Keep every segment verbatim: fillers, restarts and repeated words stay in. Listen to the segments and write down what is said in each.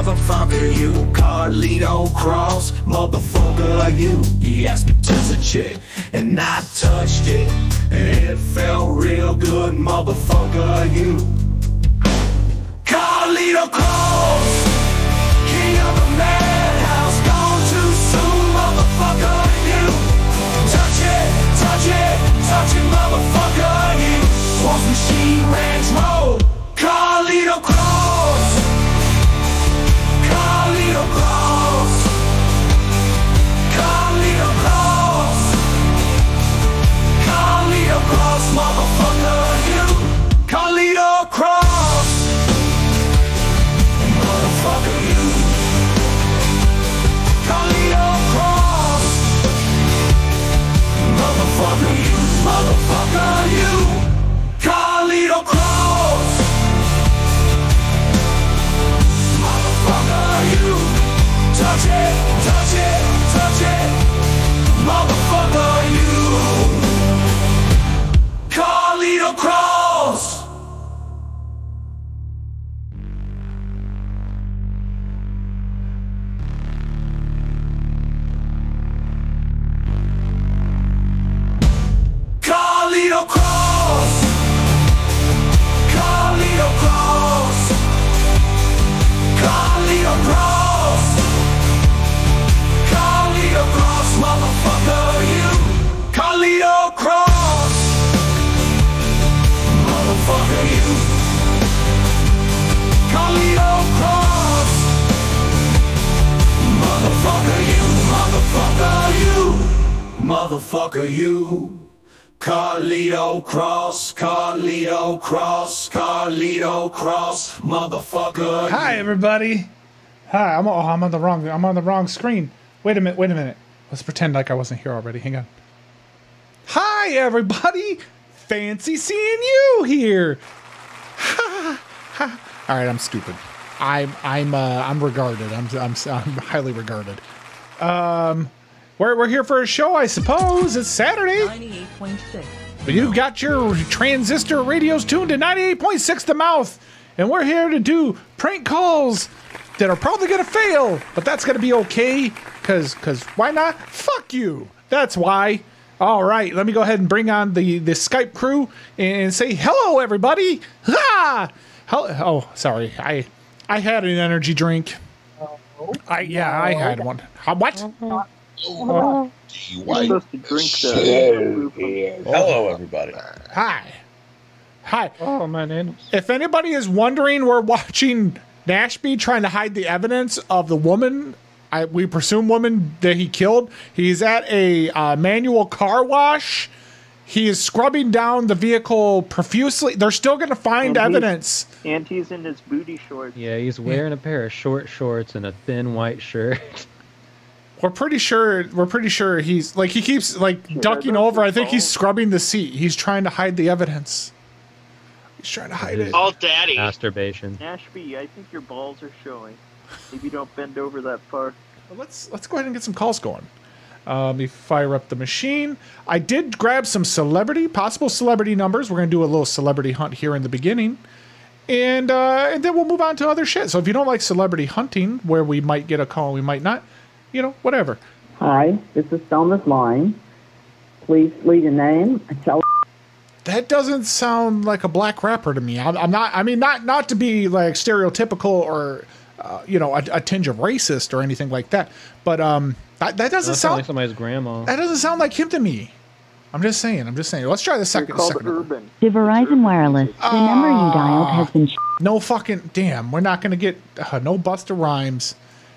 motherfucker, you. Carlito Cross, motherfucker, you. He asked me to touch a chick, and I touched it, and it felt real good, motherfucker, you. Carlito Cross, king of the madhouse, gone too soon, motherfucker, you. Touch it, touch it, touch it, motherfucker, you. Swamp Machine Ranch Road, Carlito Cross, Carlito Cross, Carlito Cross, Carlito Cross, motherfucker, you. Carlito Cross, motherfucker, you. Carlito Cross, motherfucker, you, motherfucker, you. Carlito Cross, motherfucker, you. Touch it, touch it, touch it, motherfucker, you. Carlito Cross. Carlito Cross, Carlito Cross, Carlito Cross, Carlito Cross, motherfucker, you. Carlito Cross, motherfucker, you. Carlito Cross, motherfucker, you, motherfucker, you, motherfucker, you. Carlito Cross, Carlito Cross, Carlito Cross, motherfucker. Hi everybody. Hi, I'm oh, I'm on the wrong I'm on the wrong screen. Wait a minute, wait a minute. Let's pretend like I wasn't here already. Hang on. Hi everybody. Fancy seeing you here. Ha ha. All right, I'm stupid. I'm I'm uh, I'm regarded. I'm I'm I'm highly regarded. Um We're, we're here for a show, I suppose. It's Saturday. ninety-eight point six. But you've got your transistor radios tuned to ninety-eight point six The Mouth. And we're here to do prank calls that are probably going to fail. But that's going to be okay. Because cause why not? Fuck you. That's why. All right, let me go ahead and bring on the, the Skype crew and say hello, everybody. Ha! Hello. Oh, sorry. I I had an energy drink. I Yeah, I had one. How, what? Oh, You're supposed to drink that. Hello, everybody. Hi. Hi. Oh, my name. If anybody is wondering, we're watching Nashby trying to hide the evidence of the woman, I, we presume woman that he killed. He's at a uh, manual car wash. He is scrubbing down the vehicle profusely. They're still going to find And he's- evidence. And he's in his booty shorts. Yeah, he's wearing a pair of short shorts and a thin white shirt. We're pretty sure. We're pretty sure he's like he keeps like Yeah, ducking that's over. I his think he's fault. scrubbing the seat. He's trying to hide the evidence. He's trying to hide it. Oh, daddy. Masturbation. Ashby, I think your balls are showing. Maybe don't bend over that far. Well, let's let's go ahead and get some calls going. Uh, let me fire up the machine. I did grab some celebrity, possible celebrity numbers. We're gonna do a little celebrity hunt here in the beginning, and uh, and then we'll move on to other shit. So if you don't like celebrity hunting, where we might get a call, we might not, you know, whatever. Hi, this is Stone's line. Please leave your name and tell. That doesn't sound like a black rapper to me. I'm, I'm not. I mean, not not to be like stereotypical or uh, you know a, a tinge of racist or anything like that. But um, that, that doesn't That sounds sound. like somebody's grandma. That doesn't sound like him to me. I'm just saying. I'm just saying. Let's try the They're second. called second number. Urban. To Verizon Wireless, the number you dialed has been. No fucking damn. We're not gonna get uh, no Busta Rhymes.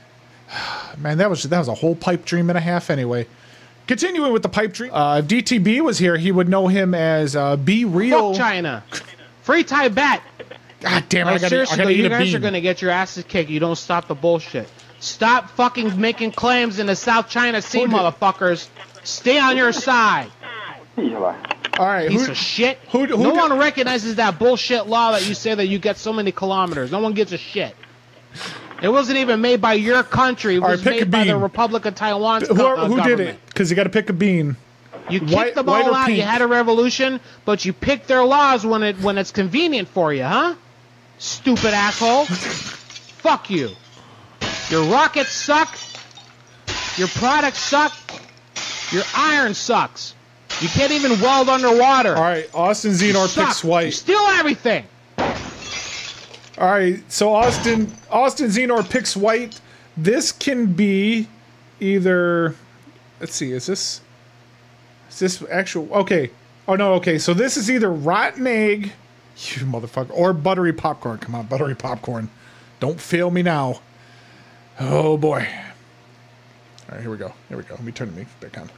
Man, that was that was a whole pipe dream and a half anyway. Continuing with the pipe dream, uh, if D T B was here, he would know him as uh, Be Real. Fuck China. Free Tibet. God damn it! No, I gotta, seriously, I gotta though, eat you a guys bean. are gonna get your asses kicked. You don't stop the bullshit. Stop fucking making claims in the South China Sea, Who did- motherfuckers. Stay on your side. All right, Piece who, of shit. who, who no did- one recognizes that bullshit law that you say that you get so many kilometers. No one gives a shit. It wasn't even made by your country. It All right, was pick a made by the bean. Republic of Taiwan's who, co- uh, who did government. it? Because you got to pick a bean. You kicked White- the white ball or out. You pink? had a revolution, but you picked their laws when it when it's convenient for you, huh? Stupid asshole. Fuck you. Your rockets suck. Your products suck. Your iron sucks. You can't even weld underwater. All right, Austin Zenor Suck. picks You white. steal everything. All right, so Austin Austin Zenor picks white. This can be either. Let's see. Is this? Is this actual? Okay. Oh no. Okay. So this is either rotten egg, you motherfucker, or buttery popcorn. Come on, buttery popcorn. Don't fail me now. Oh boy. All right, here we go. Here we go. Let me turn the mix back on.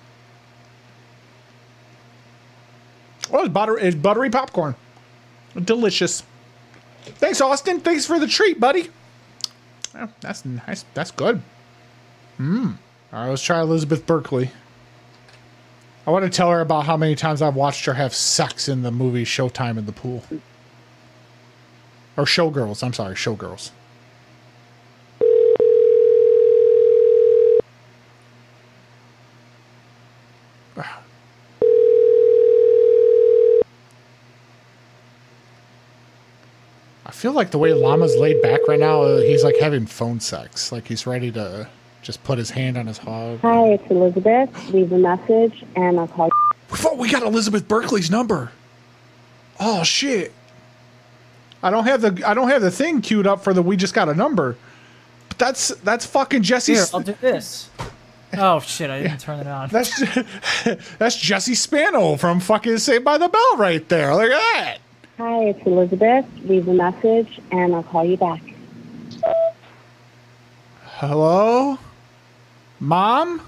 Oh, it's butter. It's buttery popcorn. Delicious. Thanks, Austin. Thanks for the treat, buddy. Oh, that's nice. That's good. Mmm. All right, let's try Elizabeth Berkley. I want to tell her about how many times I've watched her have sex in the movie Showtime in the Pool. Or Showgirls. I'm sorry, Showgirls. I feel like the way Llama's laid back right now, uh, he's like having phone sex. Like he's ready to just put his hand on his hog. Hi, it's Elizabeth. Leave a message and I'll call you. We thought we got Elizabeth Berkley's number. Oh shit! I don't have the I don't have the thing queued up for the we just got a number. But that's that's fucking Jesse. Here, I'll do this. Oh shit! I didn't turn it on. That's that's Jesse Spano from fucking Saved by the Bell right there. Look at that. Hi, it's Elizabeth. Leave a message and I'll call you back. Hello? Mom?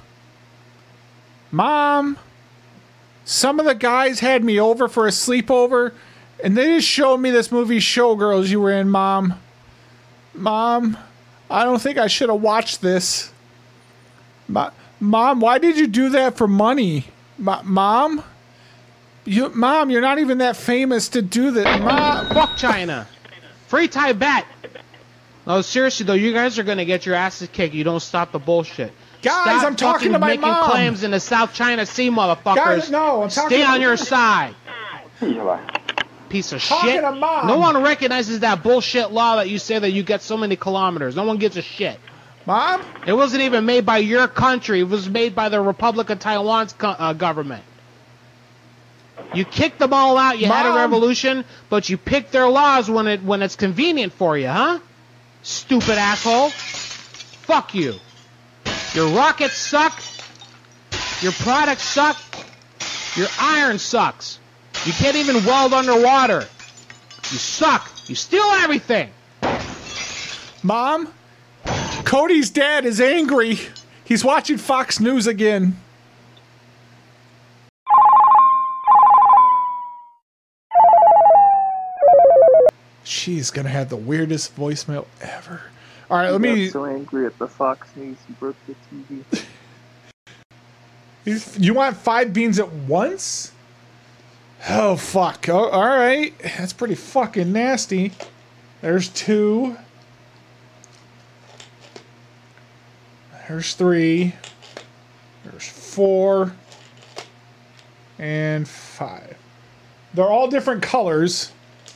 Mom? Some of the guys had me over for a sleepover, and they just showed me this movie Showgirls you were in, Mom. Mom, I don't think I should have watched this. Ma- Mom, why did you do that for money? Ma- Mom? You, Mom, you're not even that famous to do that. Mom. Fuck China. Free Tibet. No, seriously though, you guys are gonna get your asses kicked. You don't stop the bullshit. Guys, Stop I'm talking fucking to my making mom. claims in the South China Sea, motherfuckers. Guys, no, I'm talking Stay to- on your side. Piece of Talking shit. to Mom. No one recognizes that bullshit law that you say that you get so many kilometers. No one gives a shit. Mom? It wasn't even made by your country. It was made by the Republic of Taiwan's co- uh, government. You kicked them all out. You had a Mom. revolution, but you picked their laws when it when it's convenient for you, huh? Stupid asshole. Fuck you. Your rockets suck. Your products suck. Your iron sucks. You can't even weld underwater. You suck. You steal everything. Mom? Cody's dad is angry. He's watching Fox News again. She's gonna have the weirdest voicemail ever. All right, let He me. got so angry at the Fox News, he broke the T V. You want five beans at once? Oh fuck! Oh, all right, that's pretty fucking nasty. There's two. There's three. There's four. And five. They're all different colors.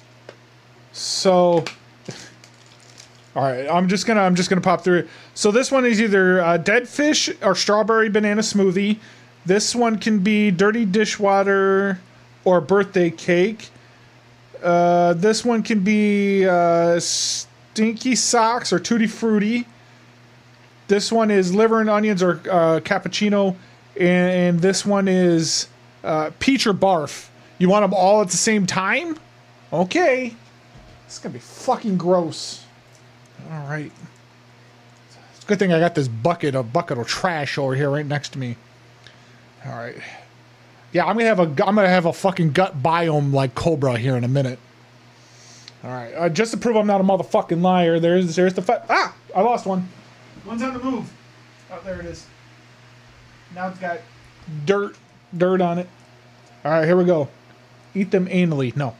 So, all right, I'm just gonna I'm just gonna pop through it. So this one is either uh, dead fish or strawberry banana smoothie. This one can be dirty dishwater or birthday cake. Uh, this one can be uh, stinky socks or tutti frutti. This one is liver and onions or uh, cappuccino, and, and this one is uh, peach or barf. You want them all at the same time? Okay. It's gonna be fucking gross. All right. It's a good thing I got this bucket, a bucket of trash over here right next to me. All right. Yeah, I'm gonna have a, I'm gonna have a fucking gut biome like Cobra here in a minute. All right. Uh, just to prove I'm not a motherfucking liar, there's, there's the fa- ah, I lost one. One's on the move. Oh, there it is. Now it's got dirt, dirt on it. All right, here we go. Eat them anally. No.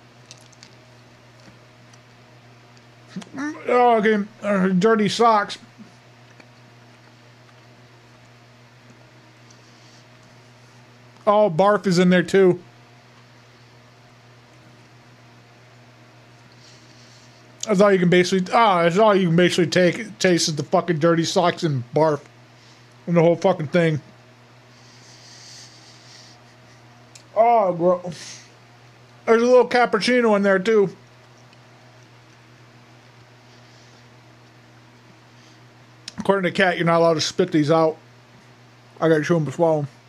Oh, okay. Uh, dirty socks. Oh, barf is in there too. That's all you can basically. Ah, that's all you can basically take. Taste is the fucking dirty socks and barf, and the whole fucking thing. Oh, bro. There's a little cappuccino in there too. According to Kat, you're not allowed to spit these out. I gotta chew them to swallow them.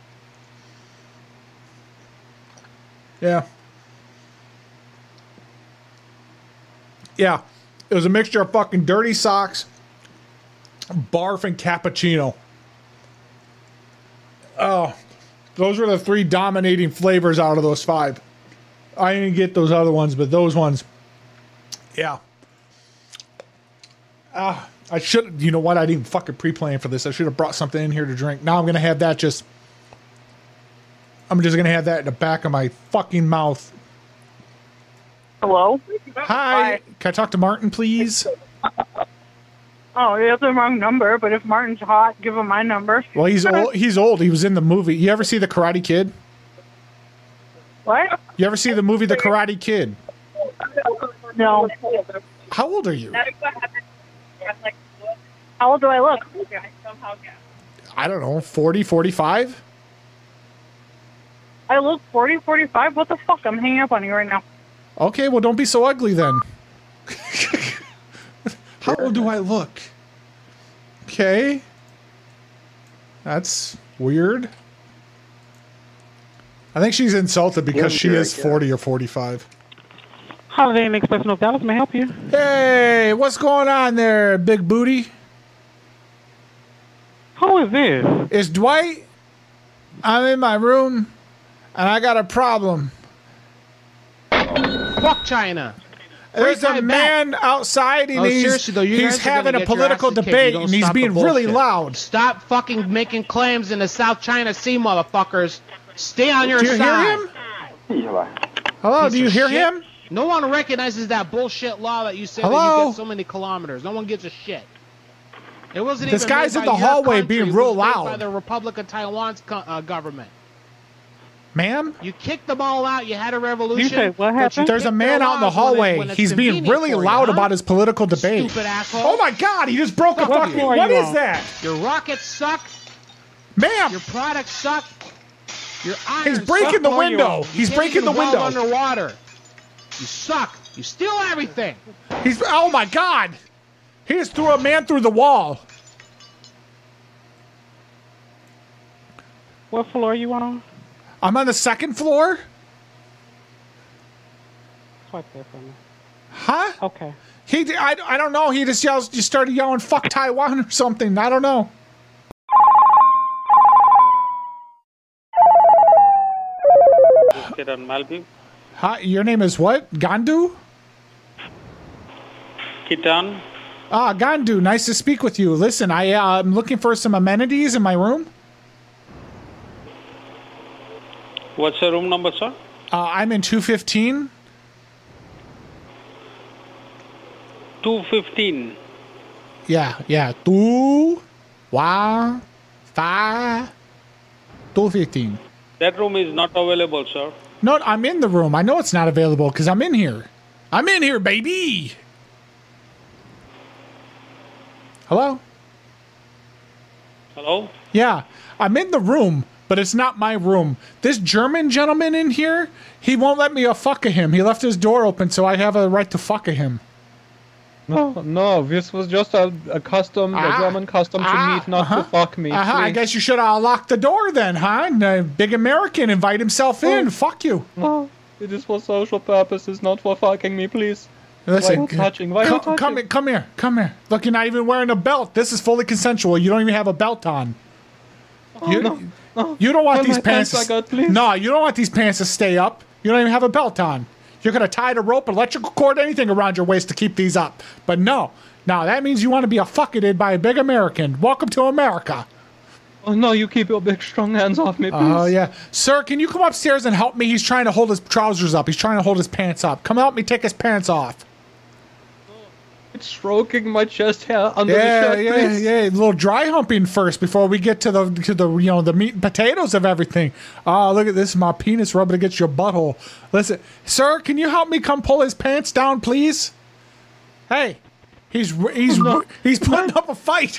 Yeah. Yeah. It was a mixture of fucking dirty socks, barf, and cappuccino. Oh. Those were the three dominating flavors out of those five. I didn't get those other ones, but those ones. Yeah. Ah. I should, you know what? I didn't fucking pre-plan for this. I should have brought something in here to drink. Now I'm going to have that just, I'm just going to have that in the back of my fucking mouth. Hello? Hi. Hi. Can I talk to Martin, please? Oh, you have the wrong number, but if Martin's hot, give him my number. Well, he's old. He's old. He was in the movie. You ever see The Karate Kid? What? You ever see the movie The Karate Kid? No. How old are you? How old do I look? I don't know, forty, forty-five? I look forty, forty-five? What the fuck? I'm hanging up on you right now. Okay, well, don't be so ugly then. How old do I look? Okay. That's weird. I think she's insulted because she is forty or forty-five. Holiday Inn Express North Dallas, may I help you? Hey, what's going on there, big booty? Who is this? It's Dwight. I'm in my room, and I got a problem. Fuck China. There's a man outside, and Oh, he's, seriously, though, you he's guys are having gonna a get your political asses kicked if debate, you don't and he's stop the being really bullshit. loud. Stop fucking making claims in the South China Sea, motherfuckers. Stay on your Do you side. hear him? Hello, Piece do you of hear shit. him? No one recognizes that bullshit law that you say that Hello? you get so many kilometers. No one gives a shit. It wasn't This even guy's made in by the your hallway country. being It real was made loud. by the Republic of Taiwan's co- uh, government. Ma'am? You kicked them all out. You had a revolution. You say what but you happened? There's a kicked man their out in the laws when it- hallway. when it's He's being convenient really for you, loud huh? about his political debate. Stupid asshole. Oh my God, he just broke a What fucking. floor are What you is on? that? Your rockets suck. Ma'am! Your products suck. Your iron He's breaking suck. the Floor you're window. on. You He's can't breaking even the window. weld underwater. You suck. You steal everything. He's. Oh my God! He just threw a man through the wall. What floor are you on? I'm on the second floor? Swipe there for me. Huh? Okay. He, d- I, I don't know. He just yells, just started yelling, fuck Taiwan or something. I don't know. Kitan Malbib. Hi, your name is what? Gandu? Kitan. Ah, Gandu, nice to speak with you. Listen, I, uh, I'm looking for some amenities in my room. What's your room number, sir? Uh, I'm in two fifteen. two fifteen. Yeah, yeah. Two, one, five, two fifteen. That room is not available, sir. No, I'm in the room. I know it's not available because I'm in here. I'm in here, baby. Hello? Hello? Yeah, I'm in the room, but it's not my room. This German gentleman in here, he won't let me a fuck of him. He left his door open, so I have a right to fuck of him. No, no, this was just a, a custom, Ah, a German custom to ah, meet, not uh-huh. to fuck me. Uh-huh, I please. guess you should have locked the door then, huh? And, uh, big American invite himself in. Oh. Fuck you. No, it is for social purposes, not for fucking me, please. Listen, Why are you touching? Why are you come, touching? come, here, come here, come here. Look, you're not even wearing a belt. This is fully consensual. You don't even have a belt on. Oh, you, no, no. you don't want Pull these my pants. pants to, back out, please. No, you don't want these pants to stay up. You don't even have a belt on. You're gonna tie a rope, electrical cord, anything around your waist to keep these up. But no, no, that means you want to be a fucketed by a big American. Welcome to America. Oh no, you keep your big strong hands off me, please. Oh yeah, sir, can you come upstairs and help me? He's trying to hold his trousers up. He's trying to hold his pants up. Come help me take his pants off. It's stroking my chest hair under Yeah, the shirt, yeah, please. yeah. A little dry humping first before we get to the to the you know the meat and potatoes of everything. Oh, look at this, my penis rubbing against your butthole. Listen, sir, can you help me come pull his pants down, please? Hey, he's he's he's putting up a fight.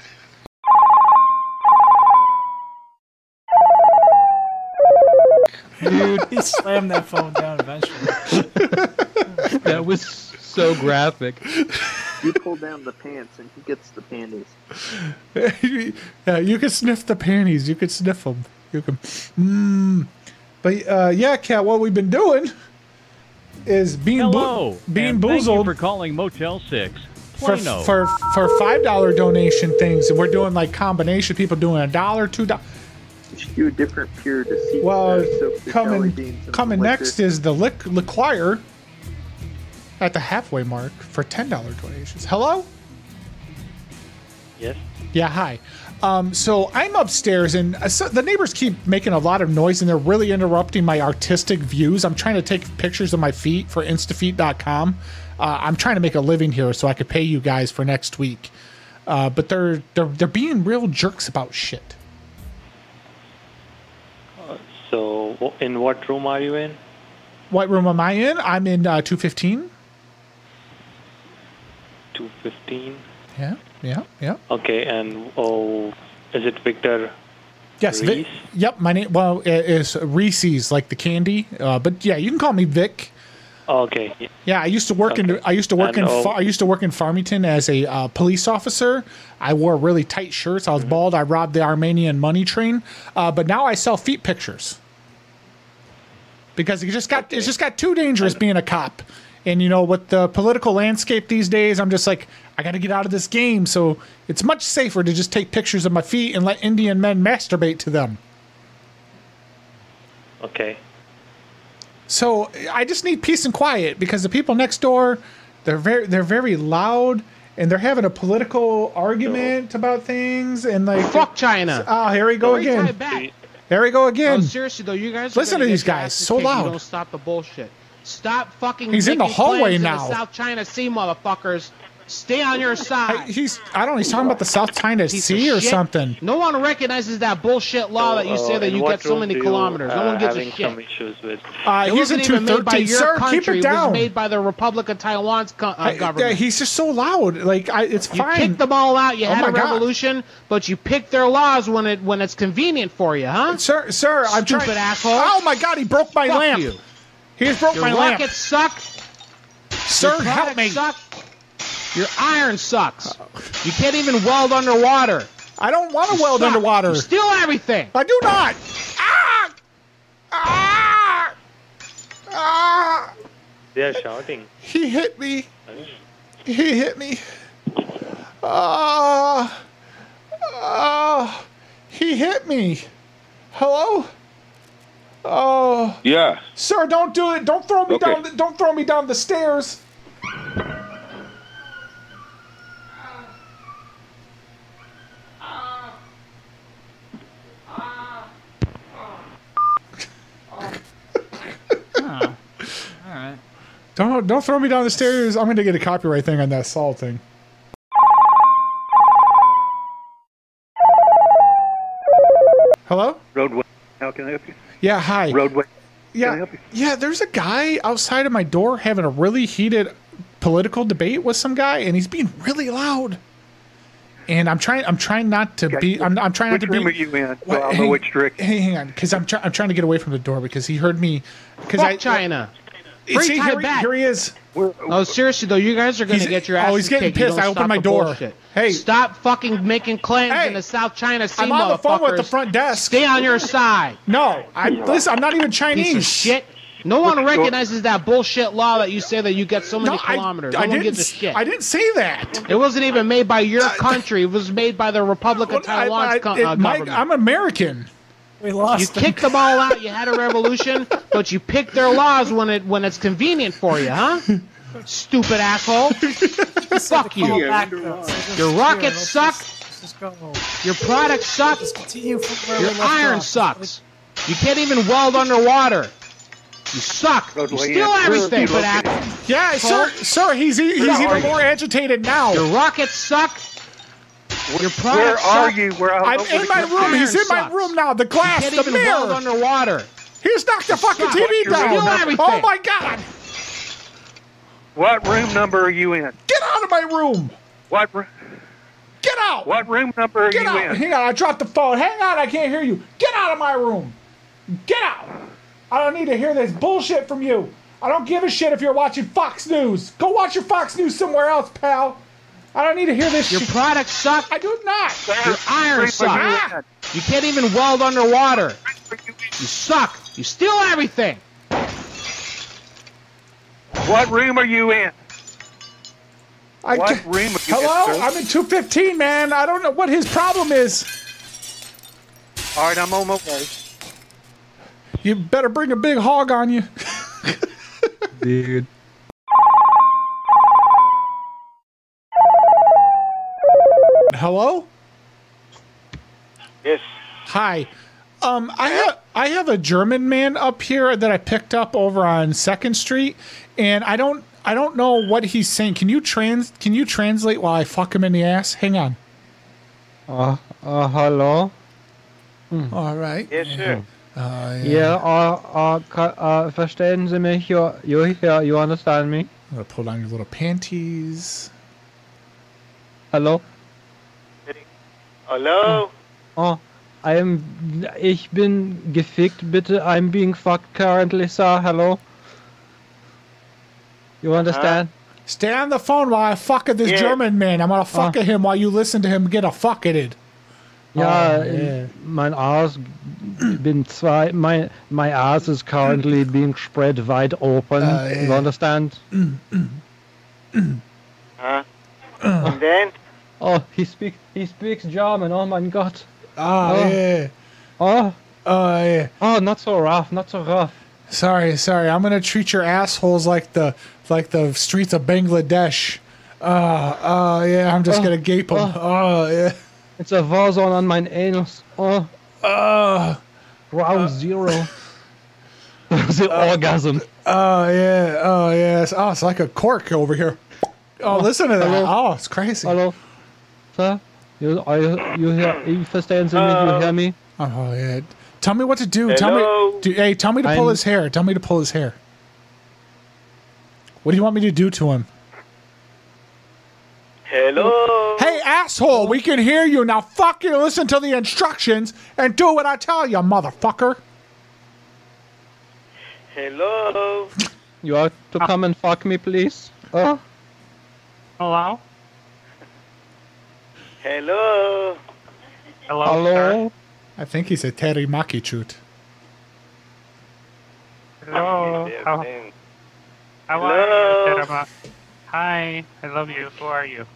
Dude, he slammed that phone down eventually. That was so graphic. You pull down the pants and he gets the panties. Yeah, you can sniff the panties. You can sniff them. You can. Mm. But uh, yeah, Cat, what we've been doing is being Hello, bo- being and thank you boozled for calling Motel Six. for Plano. for for five dollar donation things, and we're doing like combination. People doing a dollar, two dollars. You should do a different pure deceit. Well, uh, soak the jelly coming beans in coming the next liquor. is the lick liquire at the halfway mark for ten dollar donations. Hello. Yes. Yeah, hi. Um, so I'm upstairs, and uh, so the neighbors keep making a lot of noise, and they're really interrupting my artistic views. I'm trying to take pictures of my feet for instafeet dot com. Uh, I'm trying to make a living here so I could pay you guys for next week. Uh, but they're they're they're being real jerks about shit. Uh, so, in what room are you in? What room am I in? I'm in uh, two fifteen. two fifteen. Yeah, yeah, yeah. Okay, and oh, is it Victor? Yes, Vic. Reese? Yep, my name. Well, it is Reese's, like the candy. Uh, but yeah, you can call me Vic. Okay. yeah. Yeah, I used to work in. I used to work And, in. oh- Fa- I used to work in Farmington as a uh, police officer. I wore really tight shirts. I was Mm-hmm. bald. I robbed the Armenian money train. Uh, but now I sell feet pictures because it just got it's just got too dangerous being a cop. And you know, with the political landscape these days, I'm just like, I got to get out of this game. So it's much safer to just take pictures of my feet and let Indian men masturbate to them. Okay. So I just need peace and quiet because the people next door, they're very they're very loud and they're having a political argument about things and like Fuck China. Oh, here we go Every time again. back. There we go again. No, seriously though, you guys. are Listen gonna to get these your guys, asses so kicked if loud. You don't stop the bullshit. Stop fucking. He's in the making hallway plans now. In the South China Sea, motherfuckers. Stay on your side. He's I don't know. He's talking about the South China Piece of Sea or shit. something. No one recognizes that bullshit law that you say Uh, that in you what get so room many do you, kilometers. No uh, one gives a having shit. some issues with. Uh, It he's wasn't in even made by two thirteen. your Sir, country. keep it It down. was made by the Republic of Taiwan's co- uh, I- government. yeah, he's just so loud. Like I, it's You fine. kicked them all out. You Oh had my a God. revolution, but you picked their laws when it when it's convenient for you, huh? Sir, sir, I'm Stupid trying. asshole. Oh my God, he broke my Fuck lamp. you. He just broke Your my lamp. rockets suck. Sir, Your help products me. Suck. Your iron sucks. You can't even weld underwater. I don't want to weld suck. underwater. You steal everything. I do not. Ah! Ah! Ah! They are shouting. He hit me. He hit me. Ah! Ah! He hit me. Hello? Oh. Yeah. Sir, don't do it. Don't throw me Okay. down. The, don't throw me down the stairs. Oh. All right. Don't don't throw me down the stairs. I'm gonna get a copyright thing on that Saul thing. Hello? Roadway. How can I help you? Yeah, hi. Roadway. Yeah, I help you? yeah. There's a guy outside of my door having a really heated political debate with some guy, and he's being really loud. And I'm trying. I'm trying not to Okay. be. I'm, I'm trying Which not to room be. are you in? What- Well, I'll know hang- which direction. Hey, hang on, because I'm trying. I'm trying to get away from the door because he heard me. Because Fuck I China. See, Free here, he- Tibet. here he is. Oh, seriously though, you guys are gonna He's- get your asses oh, he's getting kicked. You pissed. don't I opened stop my the door. bullshit. Hey. Stop fucking making claims Hey. in the South China Sea, I'm on the phone with the motherfuckers. front desk. Stay on your side. No, I listen. I'm not even Piece Chinese. of shit. No one recognizes that bullshit law that you say that you get so many No, I- kilometers. I no one didn't gives a s- shit. I didn't say that. It wasn't even made by your country. It was made by the Republic of I- Taiwan's I- co- it uh, might- government. I'm American. We lost You them. kicked them all out. You had a revolution, but you picked their laws when it when it's convenient for you, huh? Stupid asshole. Fuck you. Call back, though. So just- Your here, rockets let's suck. just- let's just go. Your products suck. Just continue from where Your we left iron off. sucks. You can't even weld underwater. You suck. You Roadway, steal yeah. everything for Where that. are Yeah, sir, sir, he's he's Where even are more agitated now. Your rockets suck. Your products Where are suck. you? Where I'm in my your room. He's iron in my sucks. room now. The You glass, can't the even weld mirror. underwater. He's knocked the fucking suck. T V You down. steal everything. Oh my God! What room number are you in? Get out of my room! What room? Get out! What room number are Get you out! in? Hang on, I dropped the phone. Hang on, I can't hear you. Get out of my room! Get out! I don't need to hear this bullshit from you. I don't give a shit if you're watching Fox News. Go watch your Fox News somewhere else, pal. I don't need to hear this Your shit. products suck. I do not. Your iron sucks. You can't even weld underwater. You suck. You steal everything. What room are you in? I What ca- room are you Hello? in, sir? I'm in two fifteen, man. I don't know what his problem is. All right, I'm on my way. You better bring a big hog on you. Dude. Hello? Yes. Hi. Um, I have I have a German man up here that I picked up over on Second Street, and I don't I don't know what he's saying. Can you trans Can you translate while I fuck him in the ass? Hang on. Uh, uh, hello? All right. Yes, sir. Uh, Yeah, uh, uh, ka- uh, verstehen Sie mich? You, you hear, you understand me? I'm gonna pull down your little panties. Hello? Hello? Oh, I am, ich bin gefickt, bitte. I'm being fucked currently, sir. Hello? You understand? Stay on the phone while I fuck at this Yeah. German man. I'm gonna fuck Oh. at him while you listen to him get a fucketed. Ja, Oh, yeah. mein Arsch, bin zwei, my, my ass is currently being spread wide open. Uh, You yeah. understand? Huh? And then? Oh, he speaks, he speaks German. Oh mein Gott. Ah, Oh. yeah. Oh, Oh, yeah. oh, not so rough, not so rough. Sorry, sorry. I'm gonna treat your assholes like the like the streets of Bangladesh. Uh, uh, yeah. I'm just Oh, gonna gape them. oh. Oh, yeah. It's a war zone on mein anus. Oh, Uh, round zero. The orgasm. oh, yeah. Oh, yeah. It's, oh, it's like a cork over here. Oh, listen to that. hello. Oh, it's crazy. Hello, sir. You, are you, you hear? You verstehen Sie mich? You hear me? Oh, yeah. Tell me what to do. Tell Hello? me. Do, hey, tell me to pull I'm- his hair. Tell me to pull his hair. What do you want me to do to him? Hello? Hey, asshole, we can hear you. Now fucking listen to the instructions and do what I tell you, motherfucker. Hello? You are to come and fuck me, please. Oh, Hello? Hello? Hello, hello. I think he's a terimaki chut. Hello? How, how are Hello? you, Terama? Hi, I love you. Who are you?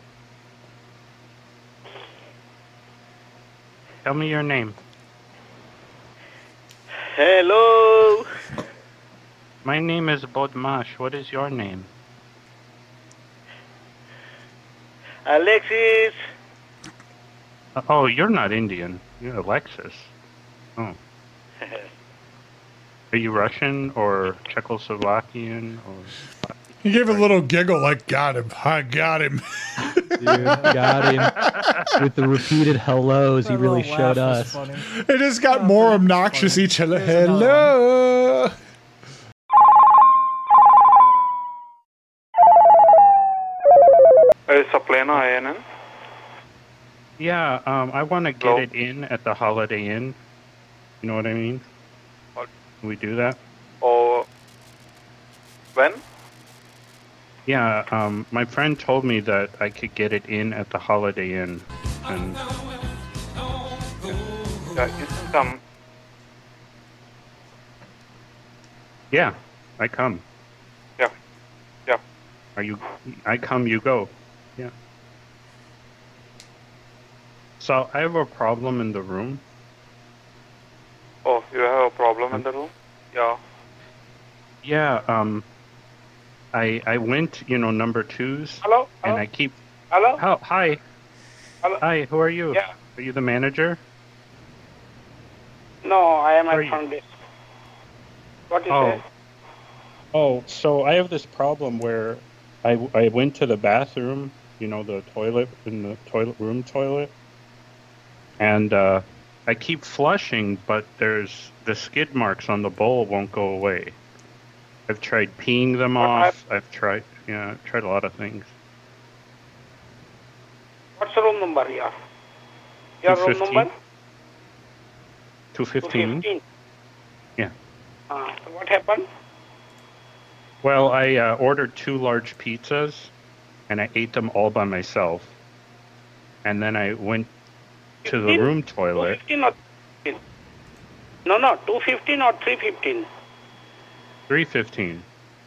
Tell me your name. Hello? My name is Bodmash. What is your name? Alexis? Uh, oh, you're not Indian. You're Alexis. Oh. Are you Russian or Czechoslovakian or? He gave a little giggle like, got him. I got him. Dude, got him. With the repeated hellos, he really showed us. It just got more obnoxious each hello. Hello. Is Saplena I N N? Yeah, um, I want to get Hello? it in at the Holiday Inn. You know what I mean? What? Can we do that? Or when? Yeah, um, my friend told me that I could get it in at the Holiday Inn. And Yeah, you can come. yeah, I come. Yeah. Yeah. Are you? I come, you go. Yeah. So I have a problem in the room. Oh, you have a problem in the room? Yeah. Yeah. Um. I I went, you know, number twos. Hello? And Hello? I keep. Hello? How? Hi. Hello? Hi. Who are you? Yeah. Are you the manager? No, I am How are at you? front desk. What is Oh. it? Oh, so I have this problem where I, I went to the bathroom, you know, the toilet, in the toilet room toilet, and uh, I keep flushing, but there's the skid marks on the bowl won't go away. I've tried peeing them But off. I've tried. Yeah, I tried a lot of things. What's the room number here? Your room number? two fifteen. Yeah. Uh, what happened? Well, I uh, ordered two large pizzas, and I ate them all by myself. And then I went to the room toilet. two fifteen or three fifteen? No, no, two fifteen or three fifteen? three fifteen.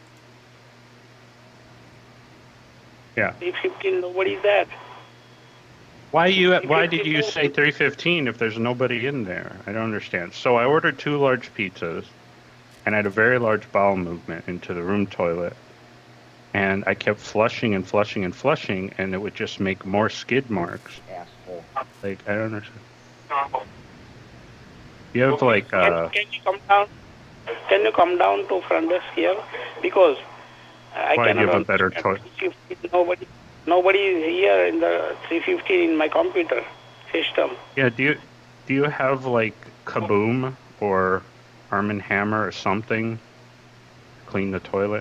Yeah. three fifteen, nobody's there. Why you? Why did you say three fifteen if there's nobody in there? I don't understand. So I ordered two large pizzas, and I had a very large bowel movement into the room toilet, and I kept flushing and flushing and flushing, and it would just make more skid marks. Asshole. Like I don't understand. You have like uh. Can you come down? Can you come down to front desk here? Because I Why do you cannot have a better toilet? Nobody, nobody is here in the three fifteen in my computer system. Yeah. Do you do you have like Kaboom or Arm and Hammer or something? Clean the toilet.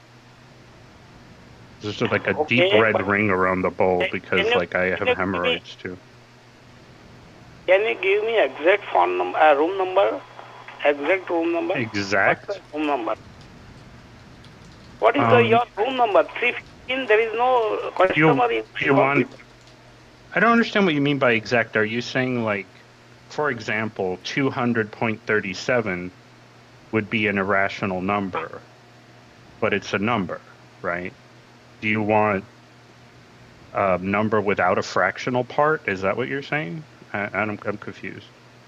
There's just like a deep Okay, red but- ring around the bowl because can you- like I can have you- hemorrhoids too. Can you give me exact phone number, uh, room number? Exact room number? Exact? What's the room number? What is the, Um, your room number? three fifteen, there is no customer You, in my you want? computer. I don't understand what you mean by exact. Are you saying like, for example, two hundred point three seven would be an irrational number, but it's a number, right? Do you want a number without a fractional part? Is that what you're saying? I, I'm, I'm confused.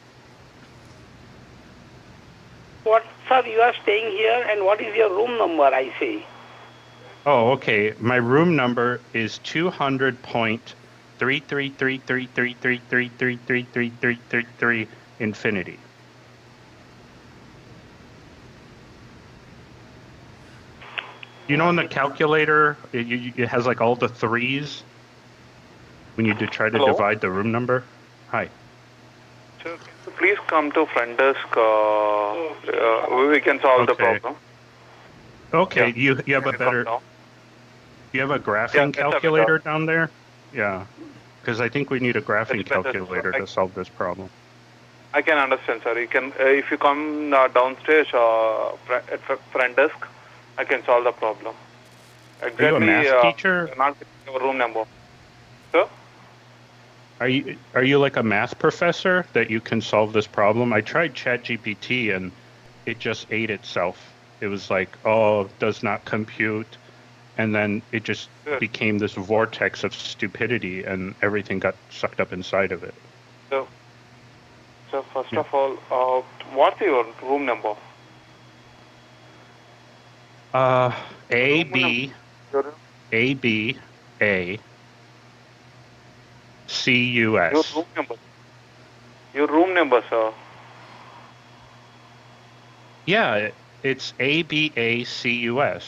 What, sir, you are staying here and what is your room number, I say? Oh, okay. My room number is two hundred point three three three three three three three three three three three three three infinity. You know, in the calculator, it, you- it has like all the threes when you do try to Hello? divide the room number. Hi. Sir, please come to front desk. Uh, uh, we can solve the Okay. problem. Okay, Yeah. you you have a Can you come better. down? You have a graphing Yeah, it's a- calculator down there? Yeah, because I think we need a graphing It's better. calculator to solve this problem. I can understand, sir. You can, uh, if you come uh, downstairs uh, fr- at fr- front desk, I can solve the problem. Exactly. Are you a math uh, teacher? Not your room number. Sir? Are you are you like a math professor that you can solve this problem? I tried ChatGPT and it just ate itself. It was like, oh, does not compute, and then it just Sure. became this vortex of stupidity, and everything got sucked up inside of it. So, so first Yeah. of all, uh, what's your room number? Uh, A B Your, A B A C U your S. room number. Your room number, sir. Yeah, it- it's A B A C U S.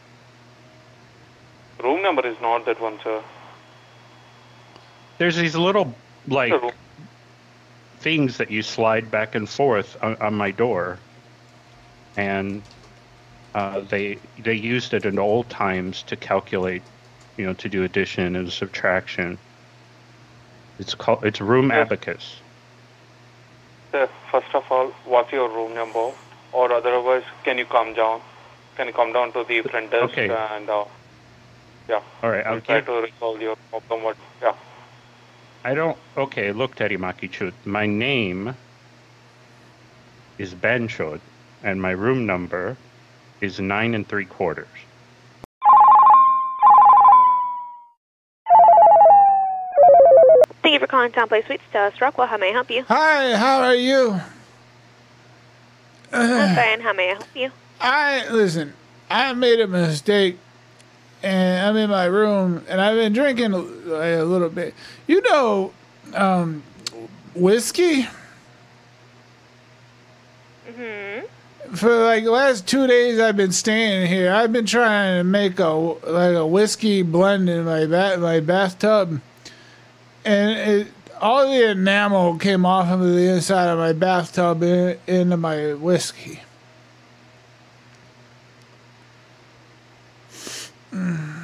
Room number is not that one, sir. There's these little like The room- things that you slide back and forth on, on my door, and uh, they they used it in old times to calculate, you know, to do addition and subtraction. It's called it's room Yes. abacus. Sir, first of all, what's your room number? Or otherwise, can you come down? Can you come down to the front desk Okay. and uh, yeah, All right, I'll we'll try give. to resolve your problem. What? Yeah. I don't. Okay, look, Teddy Makichut. My name is Benchod, and my room number is nine and three quarters. Thank you for calling Town Place Suites. Dallas Rockwell. How may I help you? Hi, how are you? I'm fine. How may I help you? I listen. I made a mistake, and I'm in my room, and I've been drinking a, a little bit. You know, um, whiskey. Mm-hmm. For like the last two days, I've been staying here. I've been trying to make a like a whiskey blend in my ba- my bathtub, and it, all the enamel came off of the inside of my bathtub in, into my whiskey. Mm.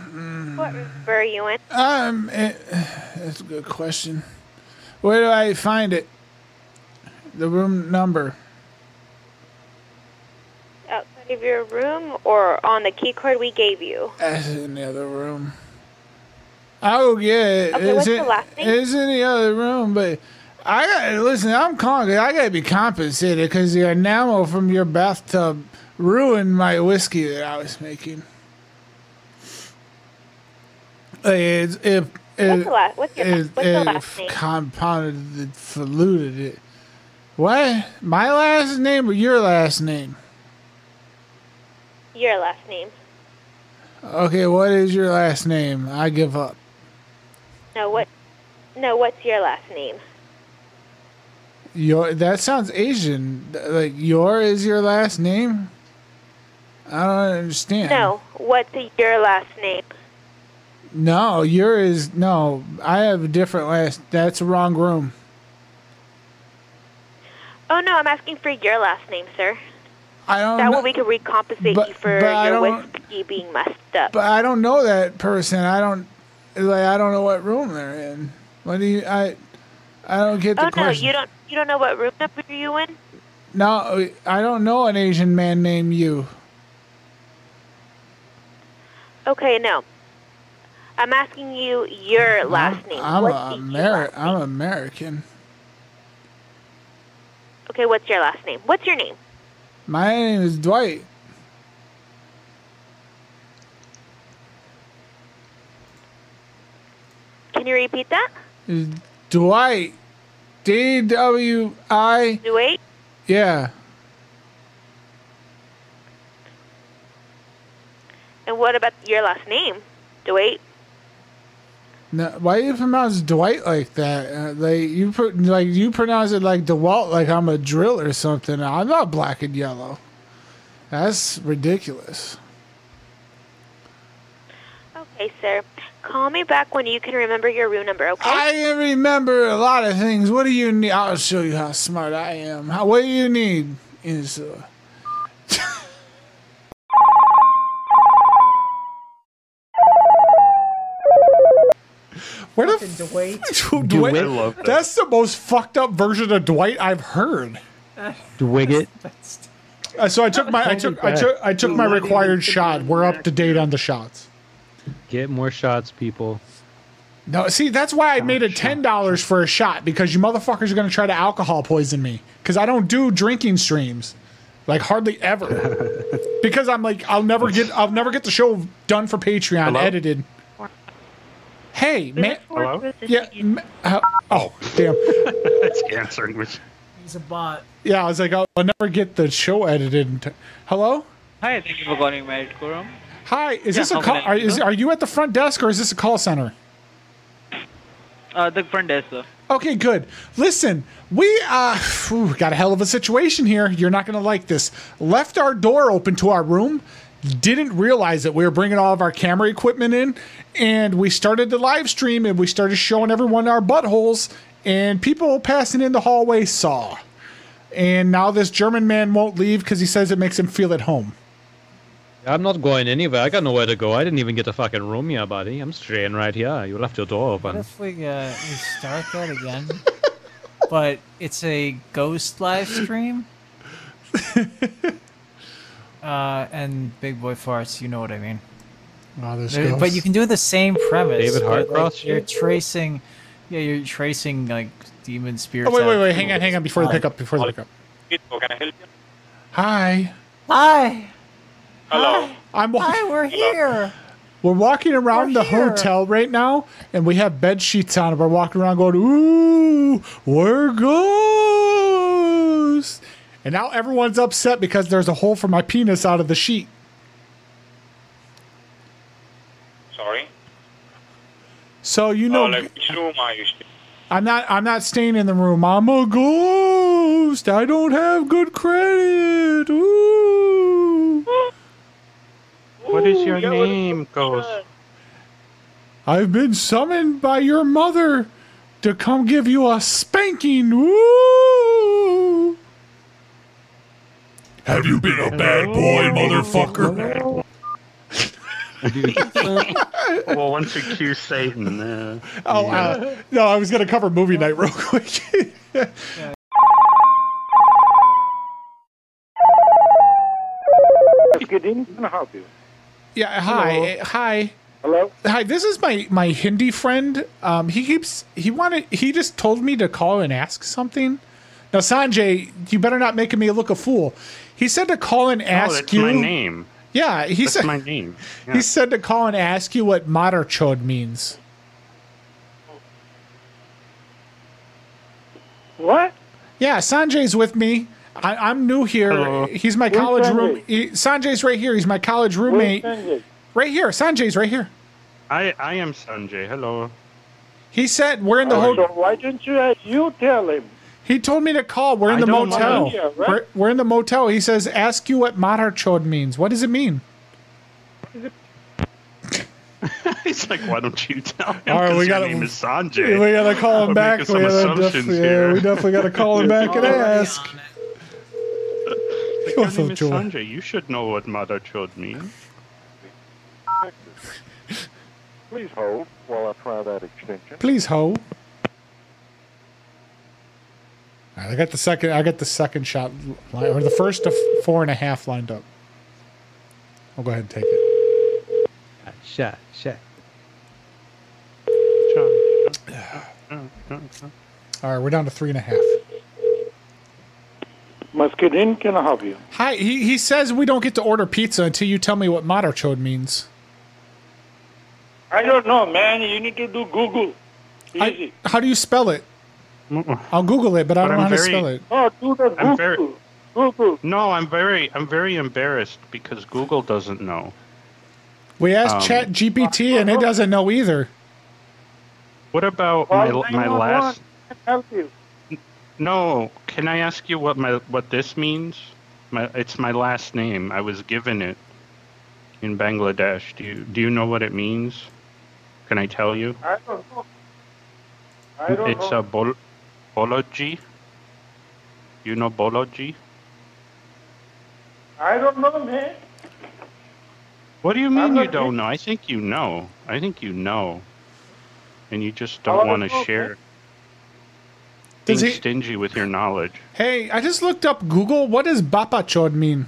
What number are you in? Um, it, that's a good question. Where do I find it? The room number. Outside of your room or on the key card we gave you? That's in the other room. I'll get it. Okay, it's what's in, the last name? It's in the other room, but I gotta listen. I'm calling. I gotta be compensated because the enamel from your bathtub ruined my whiskey that I was making. Like, It's, if What's it, the last? What's your it, what's the it last name? compounded it, diluted it. What? My last name or your last name? Your last name. Okay, what is your last name? I give up. No, what? No, what's your last name? Your that sounds Asian. Like your is your last name? I don't understand. No, what's your last name? No, your is no. I have a different last. That's the wrong room. Oh no, I'm asking for your last name, sir. I don't. That know, way we can recompensate but- you for but I your don't- whiskey being messed up. But I don't know that person. I don't like. I don't know what room they're in. What do you? I. I don't get the oh no, question. you don't. You don't know what room number you in? No, I don't know an Asian man named you. Okay, no. I'm asking you your last I'm, name. I'm what's a the Ameri- I'm American. Okay, what's your last name? What's your name? My name is Dwight. Can you repeat that? Dwight. D W I. Dwight? Yeah. And what about your last name? Dwight? No, why do you pronounce Dwight like that? Uh, like you put like you pronounce it like DeWalt, like I'm a drill or something. I'm not black and yellow. That's ridiculous. Okay, sir. Call me back when you can remember your room number, okay? I can remember a lot of things. What do you need? I'll show you how smart I am. How, what do you need? Is uh, Where the Fucking Dwight. f- Dwight. I love that. That's the most fucked up version of Dwight I've heard. Dwigget. Uh, so I took my I took I took I took my required shot. We're up to date on the shots. Get more shots, people. No, see, that's why I made it ten dollars for a shot, because you motherfuckers are gonna try to alcohol poison me, because I don't do drinking streams, like hardly ever, because I'm like I'll never get I'll never get the show done for Patreon Hello? edited. Hey, man. Hello? Yeah. ma- uh, oh, damn. It's answering which. He's a bot. Yeah, I was like, I'll, I'll never get the show edited. in t- Hello? Hi, thank you for calling Merit Quorum. Hi, is Yeah, this a how call? can I Are, help is, you? are you at the front desk or is this a call center? Uh, the front desk, sir. Okay, good. Listen, we uh, phew, got a hell of a situation here. You're not going to like this. Left our door open to our room. Didn't realize that we were bringing all of our camera equipment in, and we started the live stream and we started showing everyone our buttholes, and people passing in the hallway saw. And now this German man won't leave because he says it makes him feel at home. I'm not going anywhere. I got nowhere to go. I didn't even get a fucking room yet, buddy. I'm staying right here. You left your door What open. if we uh, we start that again? But it's a ghost live stream. uh, and Big Boy Farts, you know what I mean. Oh, there's There- but ghosts. you can do the same premise. David but, Hartcross like, you're shit? tracing, yeah, you're tracing like demon spirits. Oh, wait, wait, out. wait. Hang on, hang on before the pickup. Before the pickup. How can I help you? Hi. Hi. Hello. I'm walking. Hi, we're here. We're walking around We're the here. hotel right now, and we have bed sheets on, and we're walking around going, "Ooh, we're ghosts!" And now everyone's upset because there's a hole for my penis out of the sheet. Sorry. So you know, uh, like which room are you staying? I'm not. I'm not staying in the room. I'm a ghost. I don't have good credit. Ooh. What is your name, Ghost? I've been summoned by your mother to come give you a spanking. Ooh. Have you been a bad boy, motherfucker? Well, once we cue Satan, uh, Oh, yeah. uh, no, I was going to cover movie night real quick. Good evening. Can I help you? Yeah, hi, Hello. hi. Hello. Hi, this is my my Hindi friend. Um, he keeps he wanted he just told me to call and ask something. Now, Sanjay, you better not making me look a fool. He said to call and ask oh, that's you. my name. Yeah, he That's said my name. Yeah. He said to call and ask you what Madarchod means. What? Yeah, Sanjay's with me. I, I'm new here. Hello. He's my Where's college Sanjay? room. He, Sanjay's right here. He's my college roommate. Where's Sanjay? Right here. Sanjay's right here. I I am Sanjay. Hello. He said we're in the Oh, hotel. so why don't you uh, you tell him? He told me to call. We're in I the don't motel. mind. Yeah, right? we're, we're in the motel. He says, ask you what Madarchod means. What does it mean? He's like, why don't you tell him? All right, 'Cause we your gotta- name is Sanjay. We gotta call him I'm back. making We some gotta assumptions def- yeah, here. we definitely gotta call him back and ask. Like, You're your so name is joy. Sanjay. You should know what Madarchod means. Please hold while I try that extension. Please, ho. All right, I got the second. I got the second shot, li- or the first of four and a half lined up. I'll go ahead and take it. Shot, shot. All right, we're down to three and a half. Muscadine, can I help you? Hi. He he says we don't get to order pizza until you tell me what Madarchod means. I don't know, man. You need to do Google. Easy. I, how do you spell it? I'll Google it, but I But don't know I'm how to very- spell it. Oh, do the I'm Google. very Google. no. I'm very I'm very embarrassed because Google doesn't know. We asked Um, Chat G P T, and it doesn't know either. What about my Call my nine one one. last? I can help you. No. Can I ask you what my what this means? My it's my last name. I was given it in Bangladesh. Do you do you know what it means? Can I tell you? I don't know. I don't It's know. a bol bology. You know bology? I don't know, man. What do you mean I'm you not don't big- know? I think you know. I think you know. And you just How don't I want to know, share. Does Being he- stingy with your knowledge. Hey, I just looked up Google. What does Bapachod mean?